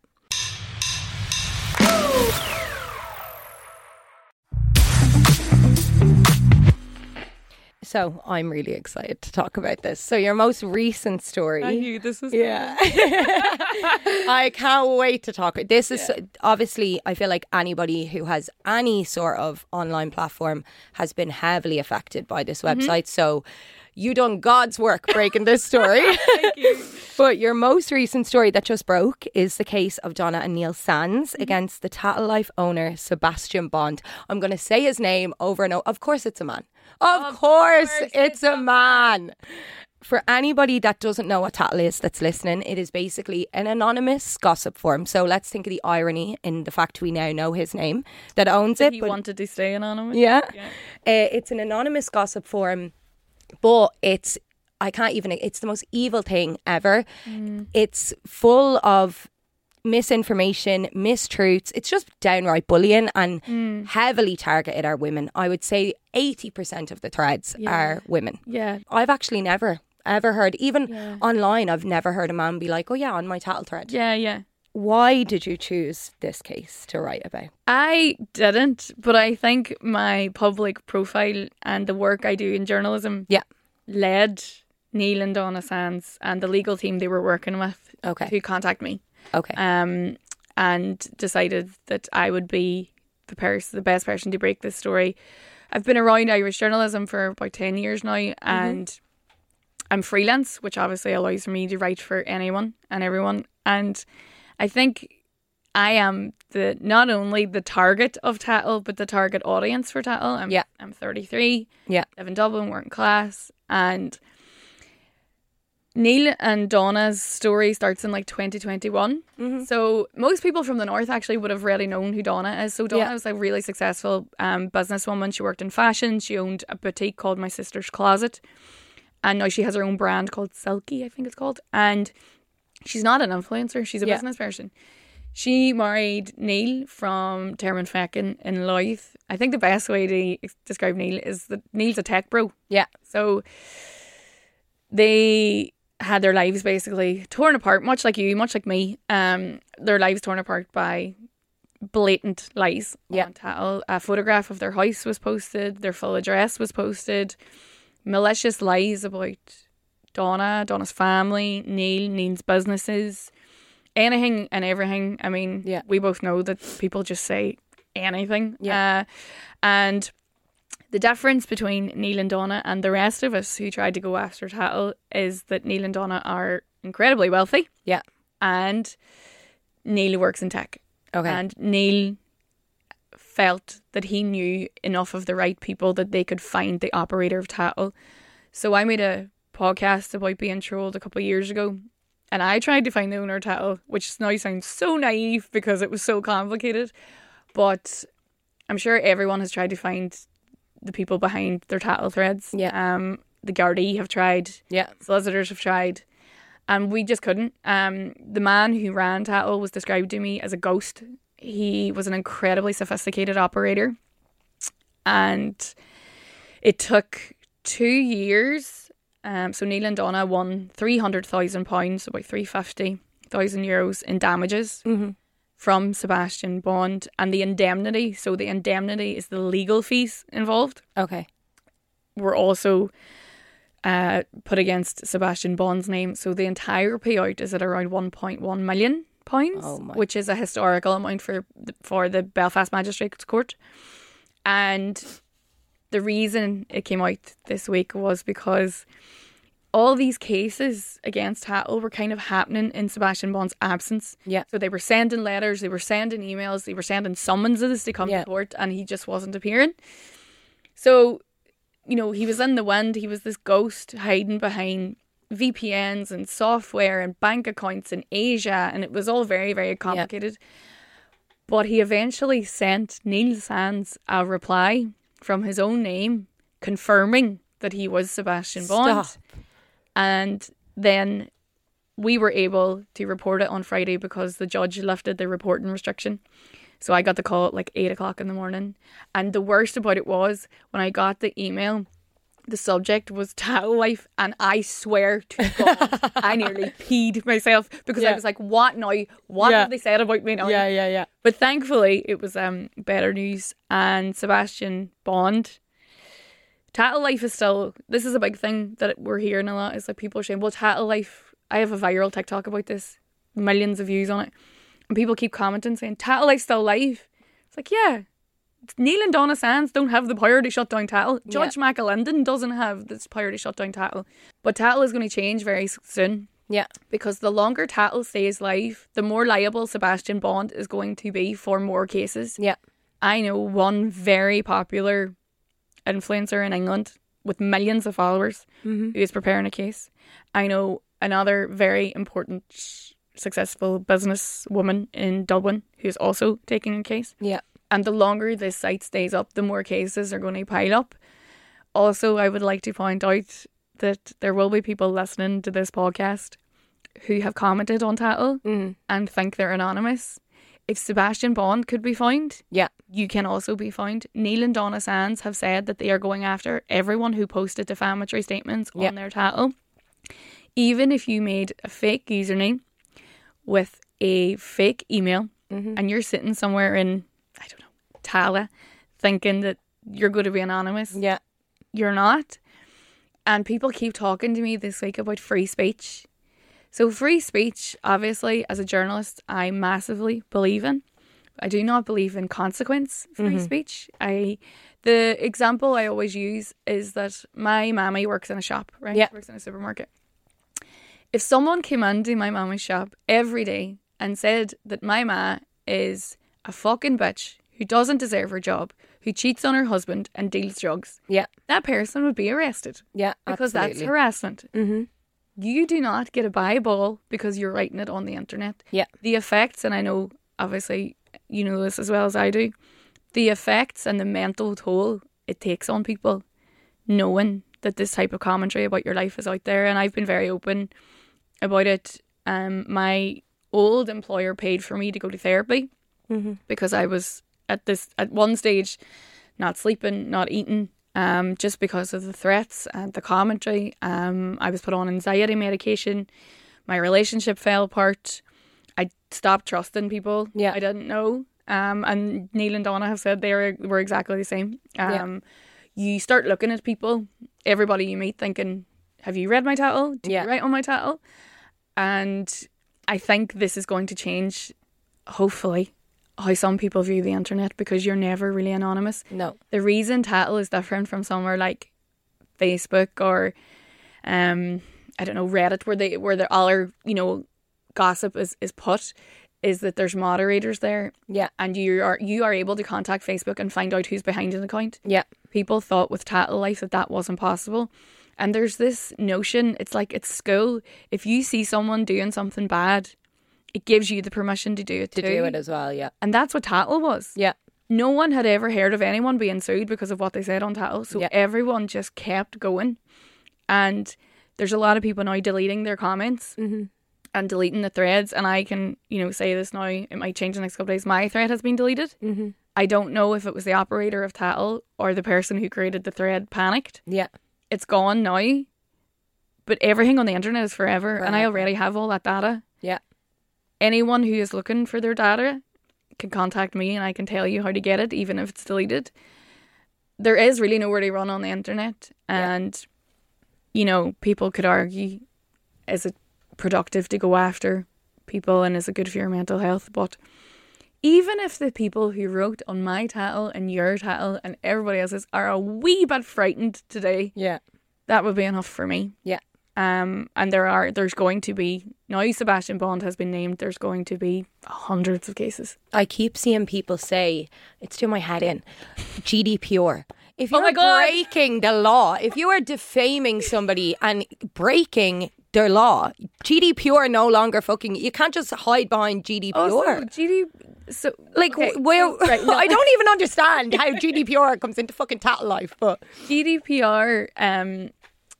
So I'm really excited to talk about this. So your most recent story. I knew this was yeah. I can't wait to talk. This is yeah. obviously, I feel like anybody who has any sort of online platform has been heavily affected by this website. Mm-hmm. So you done God's work breaking this story. Thank you. But your most recent story that just broke is the case of Donna and Neil Sands mm-hmm. against the Tattle Life owner, Sebastian Bond. I'm going to say his name over and over. Of course it's a man. Of, of course, course it's, it's a man. man. For anybody that doesn't know what Tattle is that's listening, it is basically an anonymous gossip forum. So let's think of the irony in the fact we now know his name that owns Did it. He but wanted to stay anonymous. Yeah. yeah. Uh, it's an anonymous gossip forum, but it's, I can't even, it's the most evil thing ever. Mm. It's full of misinformation, mistruths. It's just downright bullying and mm. heavily targeted are women. I would say eighty percent of the threads yeah. are women. Yeah. I've actually never ever heard, even yeah. online, I've never heard a man be like, oh yeah, on my Tattle thread. Yeah, yeah. Why did you choose this case to write about? I didn't, but I think my public profile and the work I do in journalism yeah. led Neil and Donna Sands and the legal team they were working with okay. to contact me. Okay. Um, and decided that I would be the person, the best person to break this story. I've been around Irish journalism for about ten years now, and mm-hmm. I'm freelance, which obviously allows me to write for anyone and everyone. And I think I am the not only the target of Tattle, but the target audience for Tattle. I'm, yeah. I'm thirty-three. Yeah. live in Dublin, working class. And Neil and Donna's story starts in like twenty twenty-one. Mm-hmm. So most people from the north actually would have really known who Donna is. So Donna yeah. was a really successful um, businesswoman. She worked in fashion. She owned a boutique called My Sister's Closet. And now she has her own brand called Selkie, I think it's called. And she's not an influencer. She's a yeah. business person. She married Neil from Termonfeckin in Louth. I think the best way to describe Neil is that Neil's a tech bro. Yeah. So they had their lives basically torn apart, much like you, much like me. Um, their lives torn apart by blatant lies yeah. on Tattle. A photograph of their house was posted. Their full address was posted. Malicious lies about Donna, Donna's family, Neil, Neil's businesses, anything and everything. I mean, yeah. we both know that people just say anything. Yeah. Uh, and the difference between Neil and Donna and the rest of us who tried to go after Tattle is that Neil and Donna are incredibly wealthy. Yeah. And Neil works in tech. Okay. And Neil felt that he knew enough of the right people that they could find the operator of Tattle. So I made a podcast about being trolled a couple of years ago, and I tried to find the owner of Tattle, which now sounds so naive because it was so complicated, but I'm sure everyone has tried to find the people behind their Tattle threads. Yeah. Um, the Gardaí have tried. Yeah. Solicitors have tried. And we just couldn't. Um, the man who ran Tattle was described to me as a ghost. He was an incredibly sophisticated operator. And it took two years. Um, so Neil and Donna won three hundred thousand pounds, about three hundred fifty thousand euros in damages mm-hmm. from Sebastian Bond. And the indemnity, so the indemnity is the legal fees involved. Okay. Were also uh, put against Sebastian Bond's name. So the entire payout is at around one point one million pounds, oh my. which is a historical amount for the, for the Belfast Magistrates Court. And the reason it came out this week was because all these cases against Tattle were kind of happening in Sebastian Bond's absence. Yeah. So they were sending letters, they were sending emails, they were sending summonses to come yeah. to court, and he just wasn't appearing. So, you know, he was in the wind. He was this ghost hiding behind V P Ns and software and bank accounts in Asia, and it was all very, very complicated. Yeah. But he eventually sent Neil Sands a reply from his own name confirming that he was Sebastian Bond. Stop. And then we were able to report it on Friday because the judge lifted the reporting restriction. So I got the call at like eight o'clock in the morning. And the worst about it was when I got the email, the subject was Tattle Life, and I swear to God, I nearly peed myself because yeah. I was like, what now? What yeah. have they said about me now? Yeah, yeah, yeah. But thankfully, it was um better news. And Sebastian Bond, Tattle Life is still, this is a big thing that we're hearing a lot. It's like people are saying, well, Tattle Life, I have a viral TikTok about this, millions of views on it. And people keep commenting saying, Tattle Life's still alive. It's like, yeah, Neil and Donna Sands don't have the power to shut down Tattle. Judge yeah. McAlinden doesn't have this power to shut down Tattle. But Tattle is going to change very soon. Yeah. Because the longer Tattle stays live, the more liable Sebastian Bond is going to be for more cases. Yeah. I know one very popular influencer in England with millions of followers mm-hmm. who is preparing a case. I know another very important, successful business woman in Dublin who's also taking a case. Yeah. And the longer this site stays up, the more cases are going to pile up. Also, I would like to point out that there will be people listening to this podcast who have commented on Tattle mm. and think they're anonymous. If Sebastian Bond could be found, yeah, you can also be found. Neil and Donna Sands have said that they are going after everyone who posted defamatory statements yeah. on their Tattle. Even if you made a fake username with a fake email mm-hmm. and you're sitting somewhere in, I don't know, Tala, thinking that you're going to be anonymous. Yeah. You're not. And people keep talking to me this week about free speech. So free speech, obviously, as a journalist, I massively believe in. I do not believe in consequence free mm-hmm. speech. I, the example I always use is that my mammy works in a shop, right? Yeah. Works in a supermarket. If someone came into my mammy's shop every day and said that my ma is a fucking bitch who doesn't deserve her job, who cheats on her husband and deals drugs, yeah, that person would be arrested. Yeah, because absolutely. That's harassment. Mm-hmm. You do not get a buy ball because you're writing it on the internet. Yeah. The effects, and I know obviously you know this as well as I do, the effects and the mental toll it takes on people knowing that this type of commentary about your life is out there. And I've been very open about it. Um, my old employer paid for me to go to therapy mm-hmm. because I was at this at one stage not sleeping, not eating, um, just because of the threats and the commentary. Um, I was put on anxiety medication. My relationship fell apart. I stopped trusting people yeah. I didn't know. Um, and Neil and Donna have said they were, were exactly the same. Um, yeah. You start looking at people, everybody you meet, thinking, have you read my Tattle? Do yeah. you write on my Tattle? And I think this is going to change, hopefully, how some people view the internet, because you're never really anonymous. No. The reason Tattle is different from somewhere like Facebook or um I don't know, Reddit, where they where the all our, you know, gossip is, is put, is that there's moderators there. Yeah. And you are you are able to contact Facebook and find out who's behind an account. Yeah. People thought with Tattle Life that that wasn't possible. And there's this notion, it's like it's school. If you see someone doing something bad, it gives you the permission to do it to too. do it as well, yeah. And that's what Tattle was. Yeah. No one had ever heard of anyone being sued because of what they said on Tattle. So yeah. everyone just kept going. And there's a lot of people now deleting their comments mm-hmm. and deleting the threads. And I can, you know, say this now, it might change in the next couple of days. My thread has been deleted. Mm-hmm. I don't know if it was the operator of Tattle or the person who created the thread panicked. Yeah. It's gone now. But everything on the internet is forever. Forever. And I already have all that data. Yeah. Anyone who is looking for their data can contact me and I can tell you how to get it, even if it's deleted. There is really nowhere to run on the internet. And, yeah. you know, people could argue, is it productive to go after people and is it good for your mental health? But even if the people who wrote on my Tattle and your Tattle and everybody else's are a wee bit frightened today, yeah, that would be enough for me. Yeah. Um, and there are, there's going to be, now Sebastian Bond has been named, there's going to be hundreds of cases. I keep seeing people say, it's doing my head in, G D P R. If you're oh my God. breaking the law, if you are defaming somebody and breaking their law, G D P R no longer fucking, you can't just hide behind G D P R. Oh, so G D P R, so, like, okay, where, so, right, no. I don't even understand how G D P R comes into fucking Tattle Life, but G D P R, um,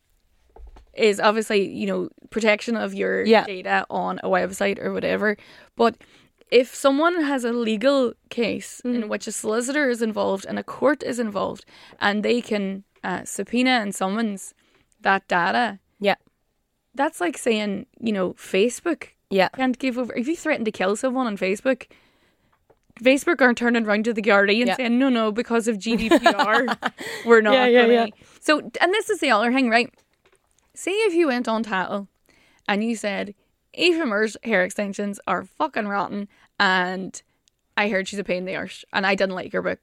is obviously, you know, protection of your yeah. data on a website or whatever. But if someone has a legal case mm. in which a solicitor is involved and a court is involved and they can uh, subpoena and summons that data, yeah, that's like saying, you know, Facebook yeah. can't give over. If you threaten to kill someone on Facebook, Facebook aren't turning around to the Gardaí and yeah. saying, no, no, because of G D P R, we're not yeah, yeah, going to. yeah. So, and this is the other thing, right? See if you went on Tattle and you said, Aoife Moore's hair extensions are fucking rotten and I heard she's a pain in the arse and I didn't like her book.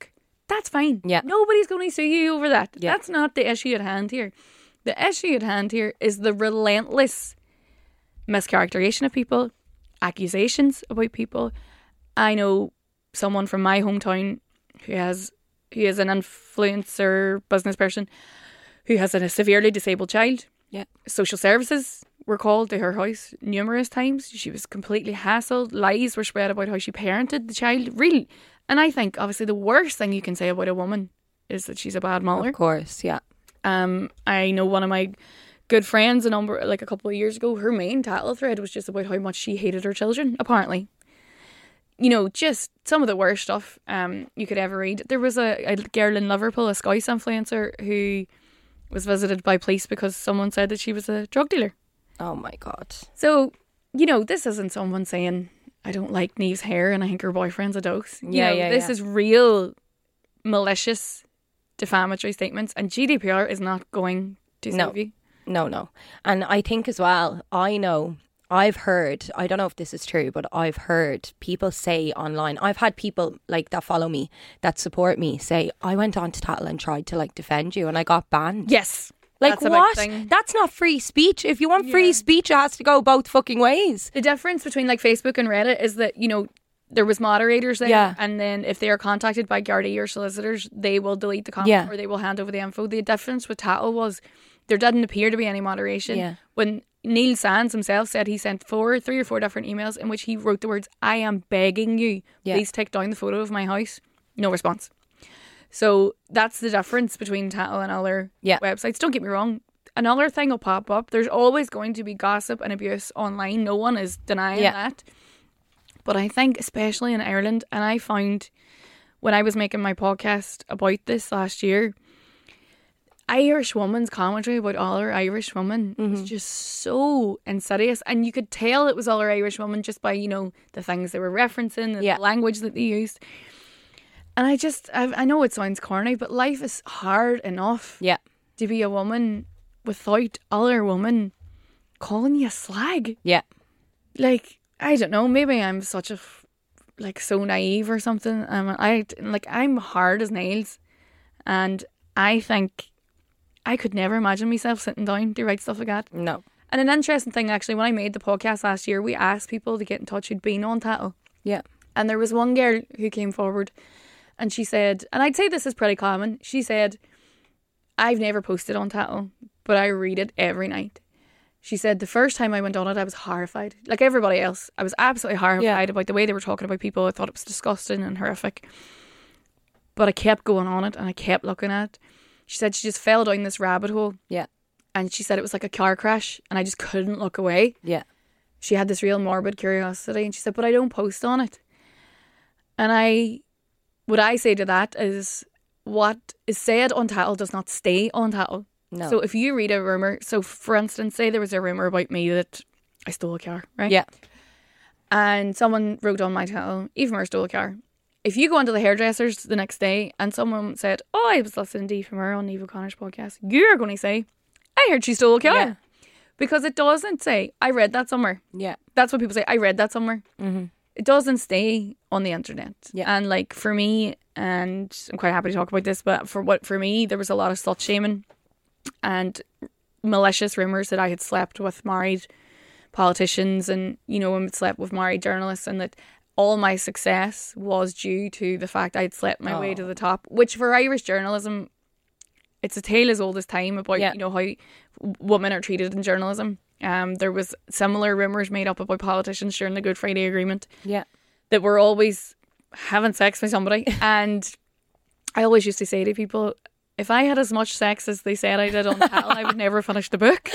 That's fine. Yeah. Nobody's going to sue you over that. Yeah. That's not the issue at hand here. The issue at hand here is the relentless mischaracterization of people, accusations about people. I know someone from my hometown who has who is an influencer business person who has a severely disabled child. Yeah. Social services were called to her house numerous times. She was completely hassled. Lies were spread about how she parented the child. Really. And I think, obviously, the worst thing you can say about a woman is that she's a bad mother. Of course, yeah. Um, I know one of my good friends, a number like a couple of years ago, her main tattle thread was just about how much she hated her children, apparently. You know, just some of the worst stuff um, you could ever read. There was a, a girl in Liverpool, a Scouse influencer, who was visited by police because someone said that she was a drug dealer. Oh my God. So, you know, this isn't someone saying, I don't like Niamh's hair and I think her boyfriend's a dose. You Yeah, know, yeah, This yeah. is real malicious defamatory statements, and G D P R is not going to No. save you. No, no. And I think as well, I know, I've heard, I don't know if this is true, but I've heard people say online, I've had people like that follow me, that support me, say, I went on to Tattle and tried to like defend you and I got banned. Yes. Like that's a big what? thing. That's not free speech. If you want free speech, it has to go both fucking ways. The difference between like Facebook and Reddit is that, you know, there was moderators there, Yeah. and then if they are contacted by Gardaí or solicitors, they will delete the comment Yeah. or they will hand over the info. The difference with Tattle was there didn't appear to be any moderation. Yeah. When Neil Sands himself said he sent four, three or four different emails in which he wrote the words, I am begging you, Yeah. please take down the photo of my house. No response. So that's the difference between Tattle and other Yeah. websites. Don't get me wrong. Another thing will pop up. There's always going to be gossip and abuse online. No one is denying Yeah. that. But I think, especially in Ireland, and I found when I was making my podcast about this last year, Irish woman's commentary about other Irish women was just so insidious. And you could tell it was other Irish women just by, you know, the things they were referencing and Yeah. the language that they used. And I just, I, I know it sounds corny, but life is hard enough Yeah. to be a woman without other women calling you a slag. Yeah. Like, I don't know, maybe I'm such a f- like so naive or something. Um, I like I'm hard as nails, and I think I could never imagine myself sitting down to write stuff like that. No. And an interesting thing, actually, when I made the podcast last year, we asked people to get in touch who'd been on Tattle, Yeah. and there was one girl who came forward, and she said, and I'd say this is pretty common. She said, "I've never posted on Tattle, but I read it every night." She said, the first time I went on it, I was horrified. Like everybody else, I was absolutely horrified Yeah. about the way they were talking about people. I thought it was disgusting and horrific. But I kept going on it and I kept looking at it. She said she just fell down this rabbit hole. Yeah. And she said it was like a car crash and I just couldn't look away. Yeah. She had this real morbid curiosity and she said, but I don't post on it. And I, what I say to that is, what is said on Tattle does not stay on Tattle. No. So if you read a rumour, so for instance, say there was a rumour about me that I stole a car, right? Yeah. And someone wrote on my Tattle, Ephemera stole a car. If you go onto the hairdressers the next day and someone said, oh, I was listening to Ephemera on Niamh O'Connor's podcast, you're going to say, I heard she stole a car. Yeah. Because it doesn't say, I read that somewhere. Yeah. That's what people say, I read that somewhere. Mm-hmm. It doesn't stay on the internet. Yeah. And like for me, and I'm quite happy to talk about this, but for what for me, there was a lot of slut shaming and malicious rumours that I had slept with married politicians and, you know, and slept with married journalists, and that all my success was due to the fact I'd slept my way to the top, which for Irish journalism, it's a tale as old as time about, Yeah. you know, how w- women are treated in journalism. Um, there was similar rumours made up about politicians during the Good Friday Agreement Yeah. that were always having sex with somebody. And I always used to say to people, if I had as much sex as they said I did on Tattle, I would never finish the book.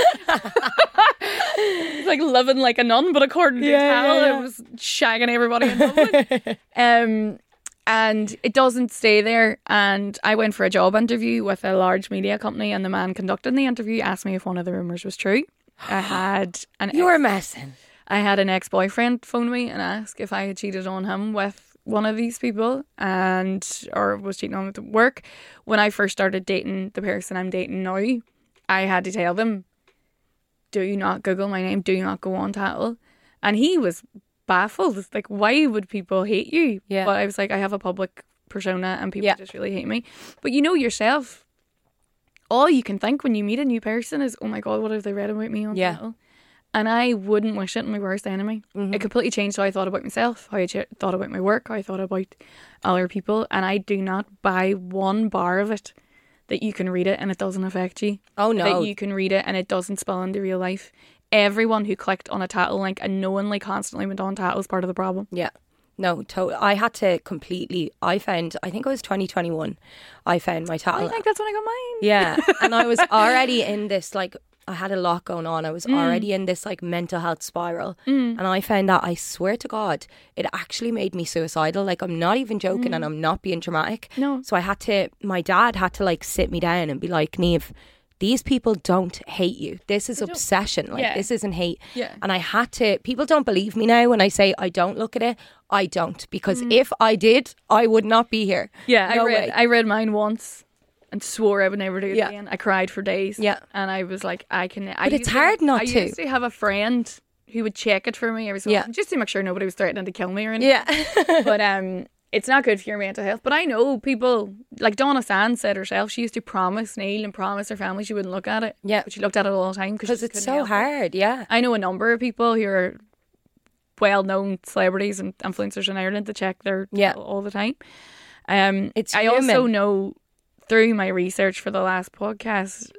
It's like living like a nun, but according to Yeah, Tattle, yeah, yeah. it was shagging everybody in Dublin. um, and it doesn't stay there. And I went for a job interview with a large media company, and the man conducting the interview asked me if one of the rumours was true. I had an You were messing. I had an ex-boyfriend phone me and ask if I had cheated on him with one of these people, and or was cheating on him at work. When I first started dating the person I'm dating now, I had to tell them, do not Google my name, do not go on Tattle. And he was baffled. Like, why would people hate you? Yeah. But I was like, I have a public persona and people Yeah. just really hate me. But you know yourself, all you can think when you meet a new person is, oh my God, what have they read about me on Yeah. Tattle? And I wouldn't wish it on my worst enemy. Mm-hmm. It completely changed how I thought about myself, how I ch- thought about my work, how I thought about other people. And I do not buy one bar of it that you can read it and it doesn't affect you. Oh, no. That you can read it and it doesn't spill into real life. Everyone who clicked on a Tattle link and knowingly constantly went on Tattle is part of the problem. Yeah. No, to- I had to completely, I found, I think it was twenty twenty-one, I found my Tattle. I think that's when I got mine. Yeah. And I was already in this, like, I had a lot going on. I was Mm. already in this, like, mental health spiral. And I found that, I swear to God, it actually made me suicidal. Like, I'm not even joking and I'm not being dramatic. Mm. No. So I had to, my dad had to, like, sit me down and be like, Niamh, these people don't hate you. This is obsession. Like, Yeah. this isn't hate. Yeah. And I had to, people don't believe me now when I say I don't look at it. I don't. Because if I did, I would not be here. Mm. Yeah, No I read way. I read mine once and swore I would never do it Yeah. again. I cried for days. Yeah. And I was like, I can I But it's used to- hard not I to. used to have a friend who would check it for me every so Yeah. often, just to make sure nobody was threatening to kill me or anything. Yeah. But um it's not good for your mental health. But I know people, like Donna Sands said herself, she used to promise Neil and promise her family she wouldn't look at it. Yeah. But she looked at it all the time Because she it's couldn't so help it. hard. Yeah. I know a number of people who are well-known celebrities and influencers in Ireland that check their Yeah. Tattle all the time. Um, It's I also human. know through my research for the last podcast,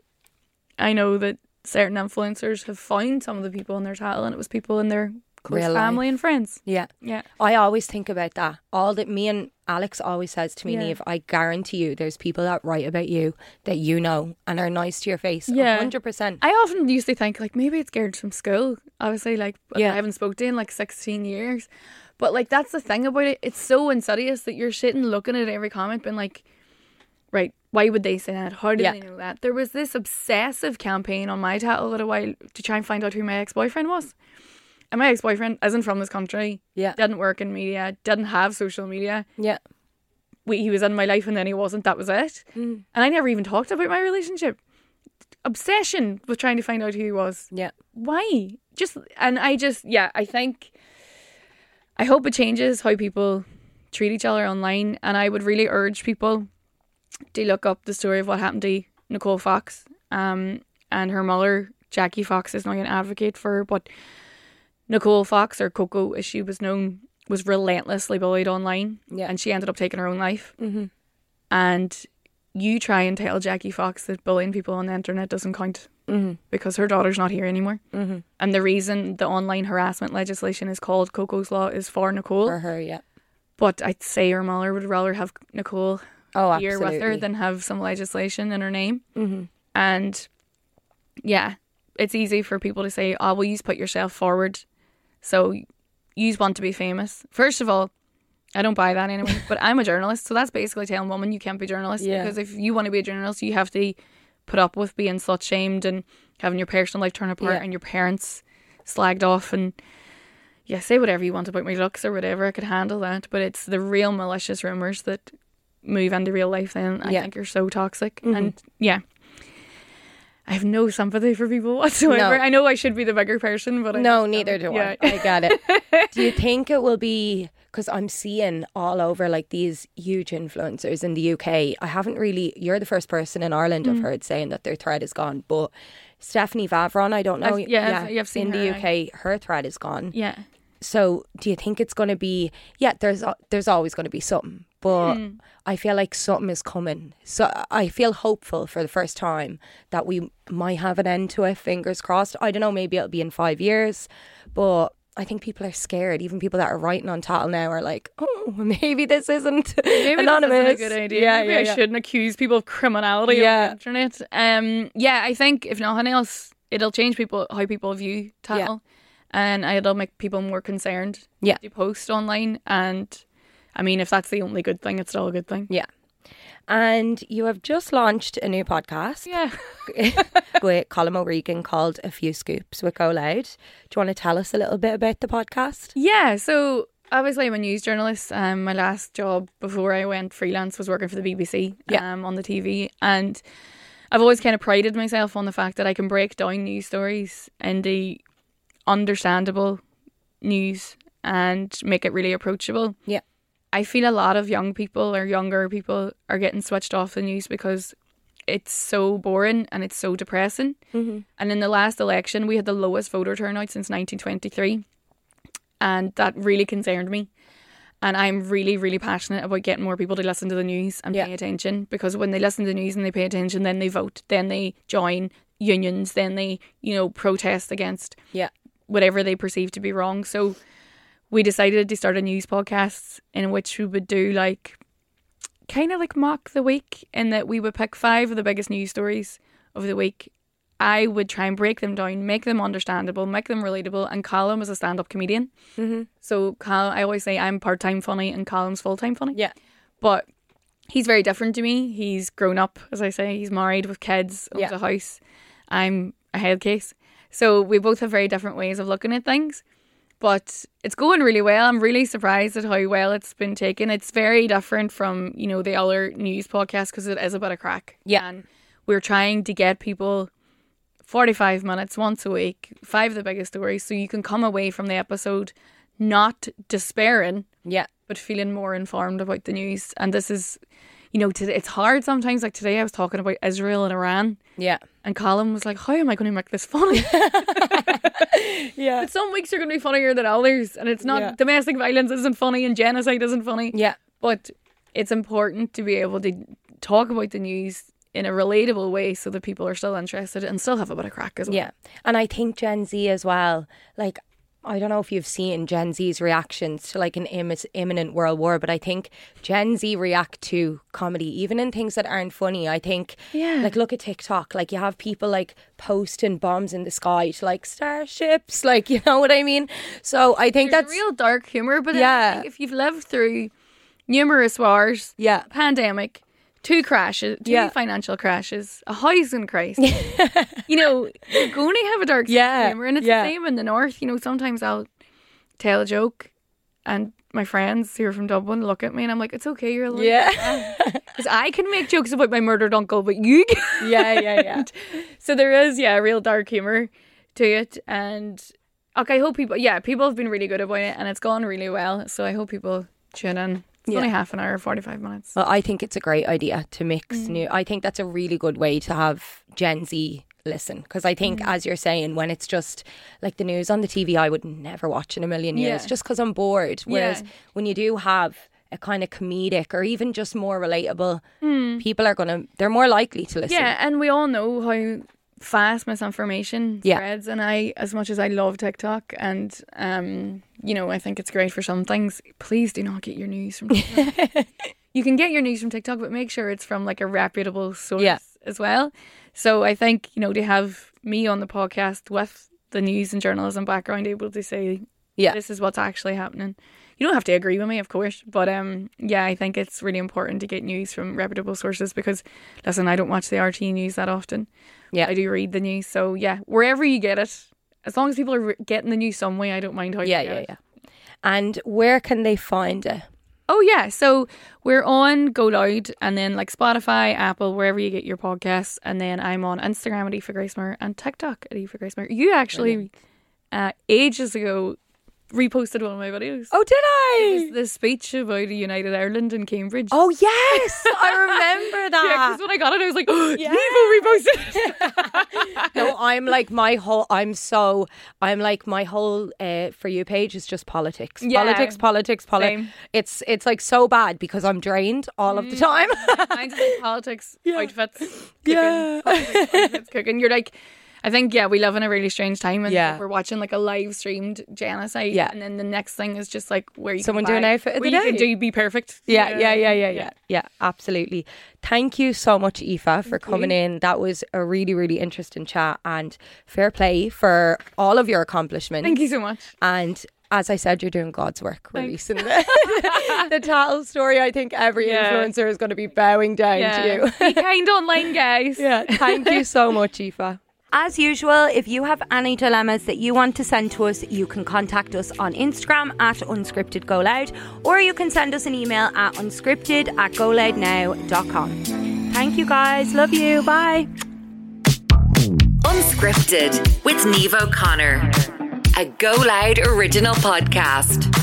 I know that certain influencers have found some of the people in their Tattle, and it was people in their close Real family and friends. Yeah. Yeah. I always think about that. All that me and Alex always says to me, Yeah. Niamh, I guarantee you there's people that write about you that you know and are nice to your face. Yeah. one hundred percent. I often used to think like maybe it's scared from school. Obviously, like Yeah. I haven't spoken to in like sixteen years, but like that's the thing about it. It's so insidious that you're sitting looking at every comment, being like, right, why would they say that? How do Yeah. they know that? There was this obsessive campaign on my Tattle a little while to try and find out who my ex boyfriend was. And my ex boyfriend isn't from this country. Yeah. Didn't work in media. Didn't have social media. Yeah. We, he was in my life and then he wasn't. That was it. Mm. And I never even talked about my relationship. Obsession with trying to find out who he was. Yeah. Why? Just and I just yeah, I think I hope it changes how people treat each other online, and I would really urge people to look up the story of what happened to Nicole Fox. Um and her mother, Jackie Fox, is now an advocate for her, but Nicole Fox, or Coco as she was known, was relentlessly bullied online. Yeah. And she ended up taking her own life. Mm-hmm. And you try and tell Jackie Fox that bullying people on the internet doesn't count Mm-hmm. because her daughter's not here anymore. Mm-hmm. And the reason the online harassment legislation is called Coco's Law is for Nicole. For her, yeah. But I'd say her mother would rather have Nicole Oh, here absolutely. with her than have some legislation in her name. Mm-hmm. And yeah, it's easy for people to say, oh, well, you put yourself forward. So you want to be famous. First of all, I don't buy that anyway, but I'm a journalist. So that's basically telling women you can't be a journalist. Yeah. Because if you want to be a journalist, you have to put up with being slut shamed and having your personal life torn apart Yeah. and your parents slagged off. And yeah, say whatever you want about my looks or whatever. I could handle that. But it's the real malicious rumours that move into real life then I Yeah. think are so toxic. Mhm. And yeah. I have no sympathy for people whatsoever. No. I know I should be the bigger person, but I No, just neither don't. do Yeah. I. I get it. Do you think it will be, because I'm seeing all over like these huge influencers in the U K. I haven't really, you're the first person in Ireland Mm. I've heard saying that their thread is gone, but Stephanie Vavron, I don't know. I've- yeah, I've- yeah, I've seen in her, the U K, her thread is gone. Yeah. So do you think it's going to be, yeah, there's a- there's always going to be something, but Mm. I feel like something is coming. So I feel hopeful for the first time that we might have an end to it, fingers crossed. I don't know, maybe it'll be in five years, but I think people are scared. Even people that are writing on Tattle now are like, oh, maybe this isn't Maybe anonymous. this isn't a good idea. Yeah, Maybe yeah, I yeah. shouldn't accuse people of criminality Yeah. on the internet. Um, yeah, I think if nothing else, it'll change people how people view Tattle, and it'll make people more concerned Yeah. to post online. And I mean, if that's the only good thing, it's still a good thing. Yeah. And you have just launched a new podcast Yeah. with Colin O'Regan called A Few Scoops with Go Loud. Do you want to tell us a little bit about the podcast? Yeah, so obviously I'm a news journalist. Um, my last job before I went freelance was working for the B B C Yeah. um, on the T V. And I've always kind of prided myself on the fact that I can break down news stories into understandable news and make it really approachable. Yeah. I feel a lot of young people or younger people are getting switched off the news because it's so boring and it's so depressing. Mm-hmm. And in the last election, we had the lowest voter turnout since nineteen twenty-three. And that really concerned me. And I'm really, really passionate about getting more people to listen to the news and Yeah. pay attention. Because when they listen to the news and they pay attention, then they vote. Then they join unions. Then they, you know, protest against Yeah. whatever they perceive to be wrong. So we decided to start a news podcast in which we would do like kind of like mock the week, in that we would pick five of the biggest news stories of the week. I would try and break them down, make them understandable, make them relatable. And Colin was a stand-up comedian. Mm-hmm. So Colin, I always say I'm part-time funny and Colin's full-time funny. Yeah. But he's very different to me. He's grown up, as I say. He's married with kids, owns Yeah. a house. I'm a head case. So we both have very different ways of looking at things. But it's going really well. I'm really surprised at how well it's been taken. It's very different from, you know, the other news podcasts because it is a bit of crack. Yeah. And we're trying to get people forty-five minutes once a week, five of the biggest stories, so you can come away from the episode not despairing, Yeah. but feeling more informed about the news. And this is, you know, today, it's hard sometimes. Like today I was talking about Israel and Iran. Yeah. And Colin was like, how am I going to make this funny? Yeah. But some weeks are going to be funnier than others. And it's not, Yeah. domestic violence isn't funny and genocide isn't funny. Yeah. But it's important to be able to talk about the news in a relatable way so that people are still interested and still have a bit of crack as well. Yeah. And I think Gen Z as well, like, I don't know if you've seen Gen Z's reactions to like an Im- imminent world war, but I think Gen Z react to comedy, even in things that aren't funny. I think, Yeah. like, look at TikTok. Like, you have people like posting bombs in the sky to like starships, like, you know what I mean? So I think There's that's real dark humour, but then Yeah. I think if you've lived through numerous wars, Yeah. pandemic, two crashes, two Yeah. financial crashes, a housing crisis, you know, you're going to have a dark sense Yeah, of humour. And it's yeah. the same in the north. You know, sometimes I'll tell a joke and my friends who are from Dublin look at me and I'm like, it's okay, you're like, Yeah. because I can make jokes about my murdered uncle, but you can't. Yeah, yeah, yeah. So there is, yeah, real dark humour to it. And okay, I hope people, yeah, people have been really good about it and it's gone really well. So I hope people tune in. It's Yeah. only half an hour, forty-five minutes. Well, I think it's a great idea to mix Mm. new. I think that's a really good way to have Gen Z listen, because I think, Mm. as you're saying, when it's just like the news on the T V, I would never watch in a million years Yeah. just because I'm bored. Whereas Yeah. when you do have a kind of comedic or even just more relatable, people are gonna they're more likely to listen. Mm. Yeah, and we all know how fast misinformation Yeah. spreads. And I, as much as I love TikTok and, um, you know, I think it's great for some things, please do not get your news from TikTok. You can get your news from TikTok, but make sure it's from like a reputable source Yeah. as well. So I think, you know, to have me on the podcast with the news and journalism background, able to say, Yeah. this is what's actually happening. You don't have to agree with me, of course, but um, yeah, I think it's really important to get news from reputable sources because, listen, I don't watch the R T news that often. Yeah. I do read the news. So yeah, wherever you get it, as long as people are re- getting the news some way, I don't mind how Yeah, you get yeah, it. yeah. And where can they find it? Oh yeah, so we're on Go Loud and then like Spotify, Apple, wherever you get your podcasts, and then I'm on Instagram at Aoife Gracemore and TikTok at Aoife Gracemore. You actually uh, ages ago reposted one of my videos. Oh, did It I? was the speech about a United Ireland in Cambridge. Oh, yes. I remember yeah, that. because when I got it, I was like, oh, Yeah. Nevo reposted it. No, I'm like my whole. I'm so. I'm like my whole uh, For You page is just politics, Yeah. politics, politics, politics. Same. It's it's like so bad because I'm drained all of the time. Mine's like politics, outfits, cooking, Yeah. politics, outfits, cooking. You're like, I think, yeah, we live in a really strange time and Yeah. we're watching like a live streamed genocide. Yeah. And then the next thing is just like where you Someone can do an buy- outfit of where the you can day. do be perfect. Yeah, yeah, yeah, yeah, yeah, yeah. Absolutely. Thank you so much, Aoife, for coming in. That was a really, really interesting chat, and fair play for all of your accomplishments. Thank you so much. And as I said, you're doing God's work, Thanks. releasing the, the tattle story. I think every Yeah. influencer is going to be bowing down Yeah. to you. Be kind online, guys. Yeah, thank you so much, Aoife. As usual, if you have any dilemmas that you want to send to us, you can contact us on Instagram at unscripted go loud, or you can send us an email at unscripted at go loud now dot com. Thank you guys. Love you. Bye. Unscripted with Niamh O'Connor, a Go Loud original podcast.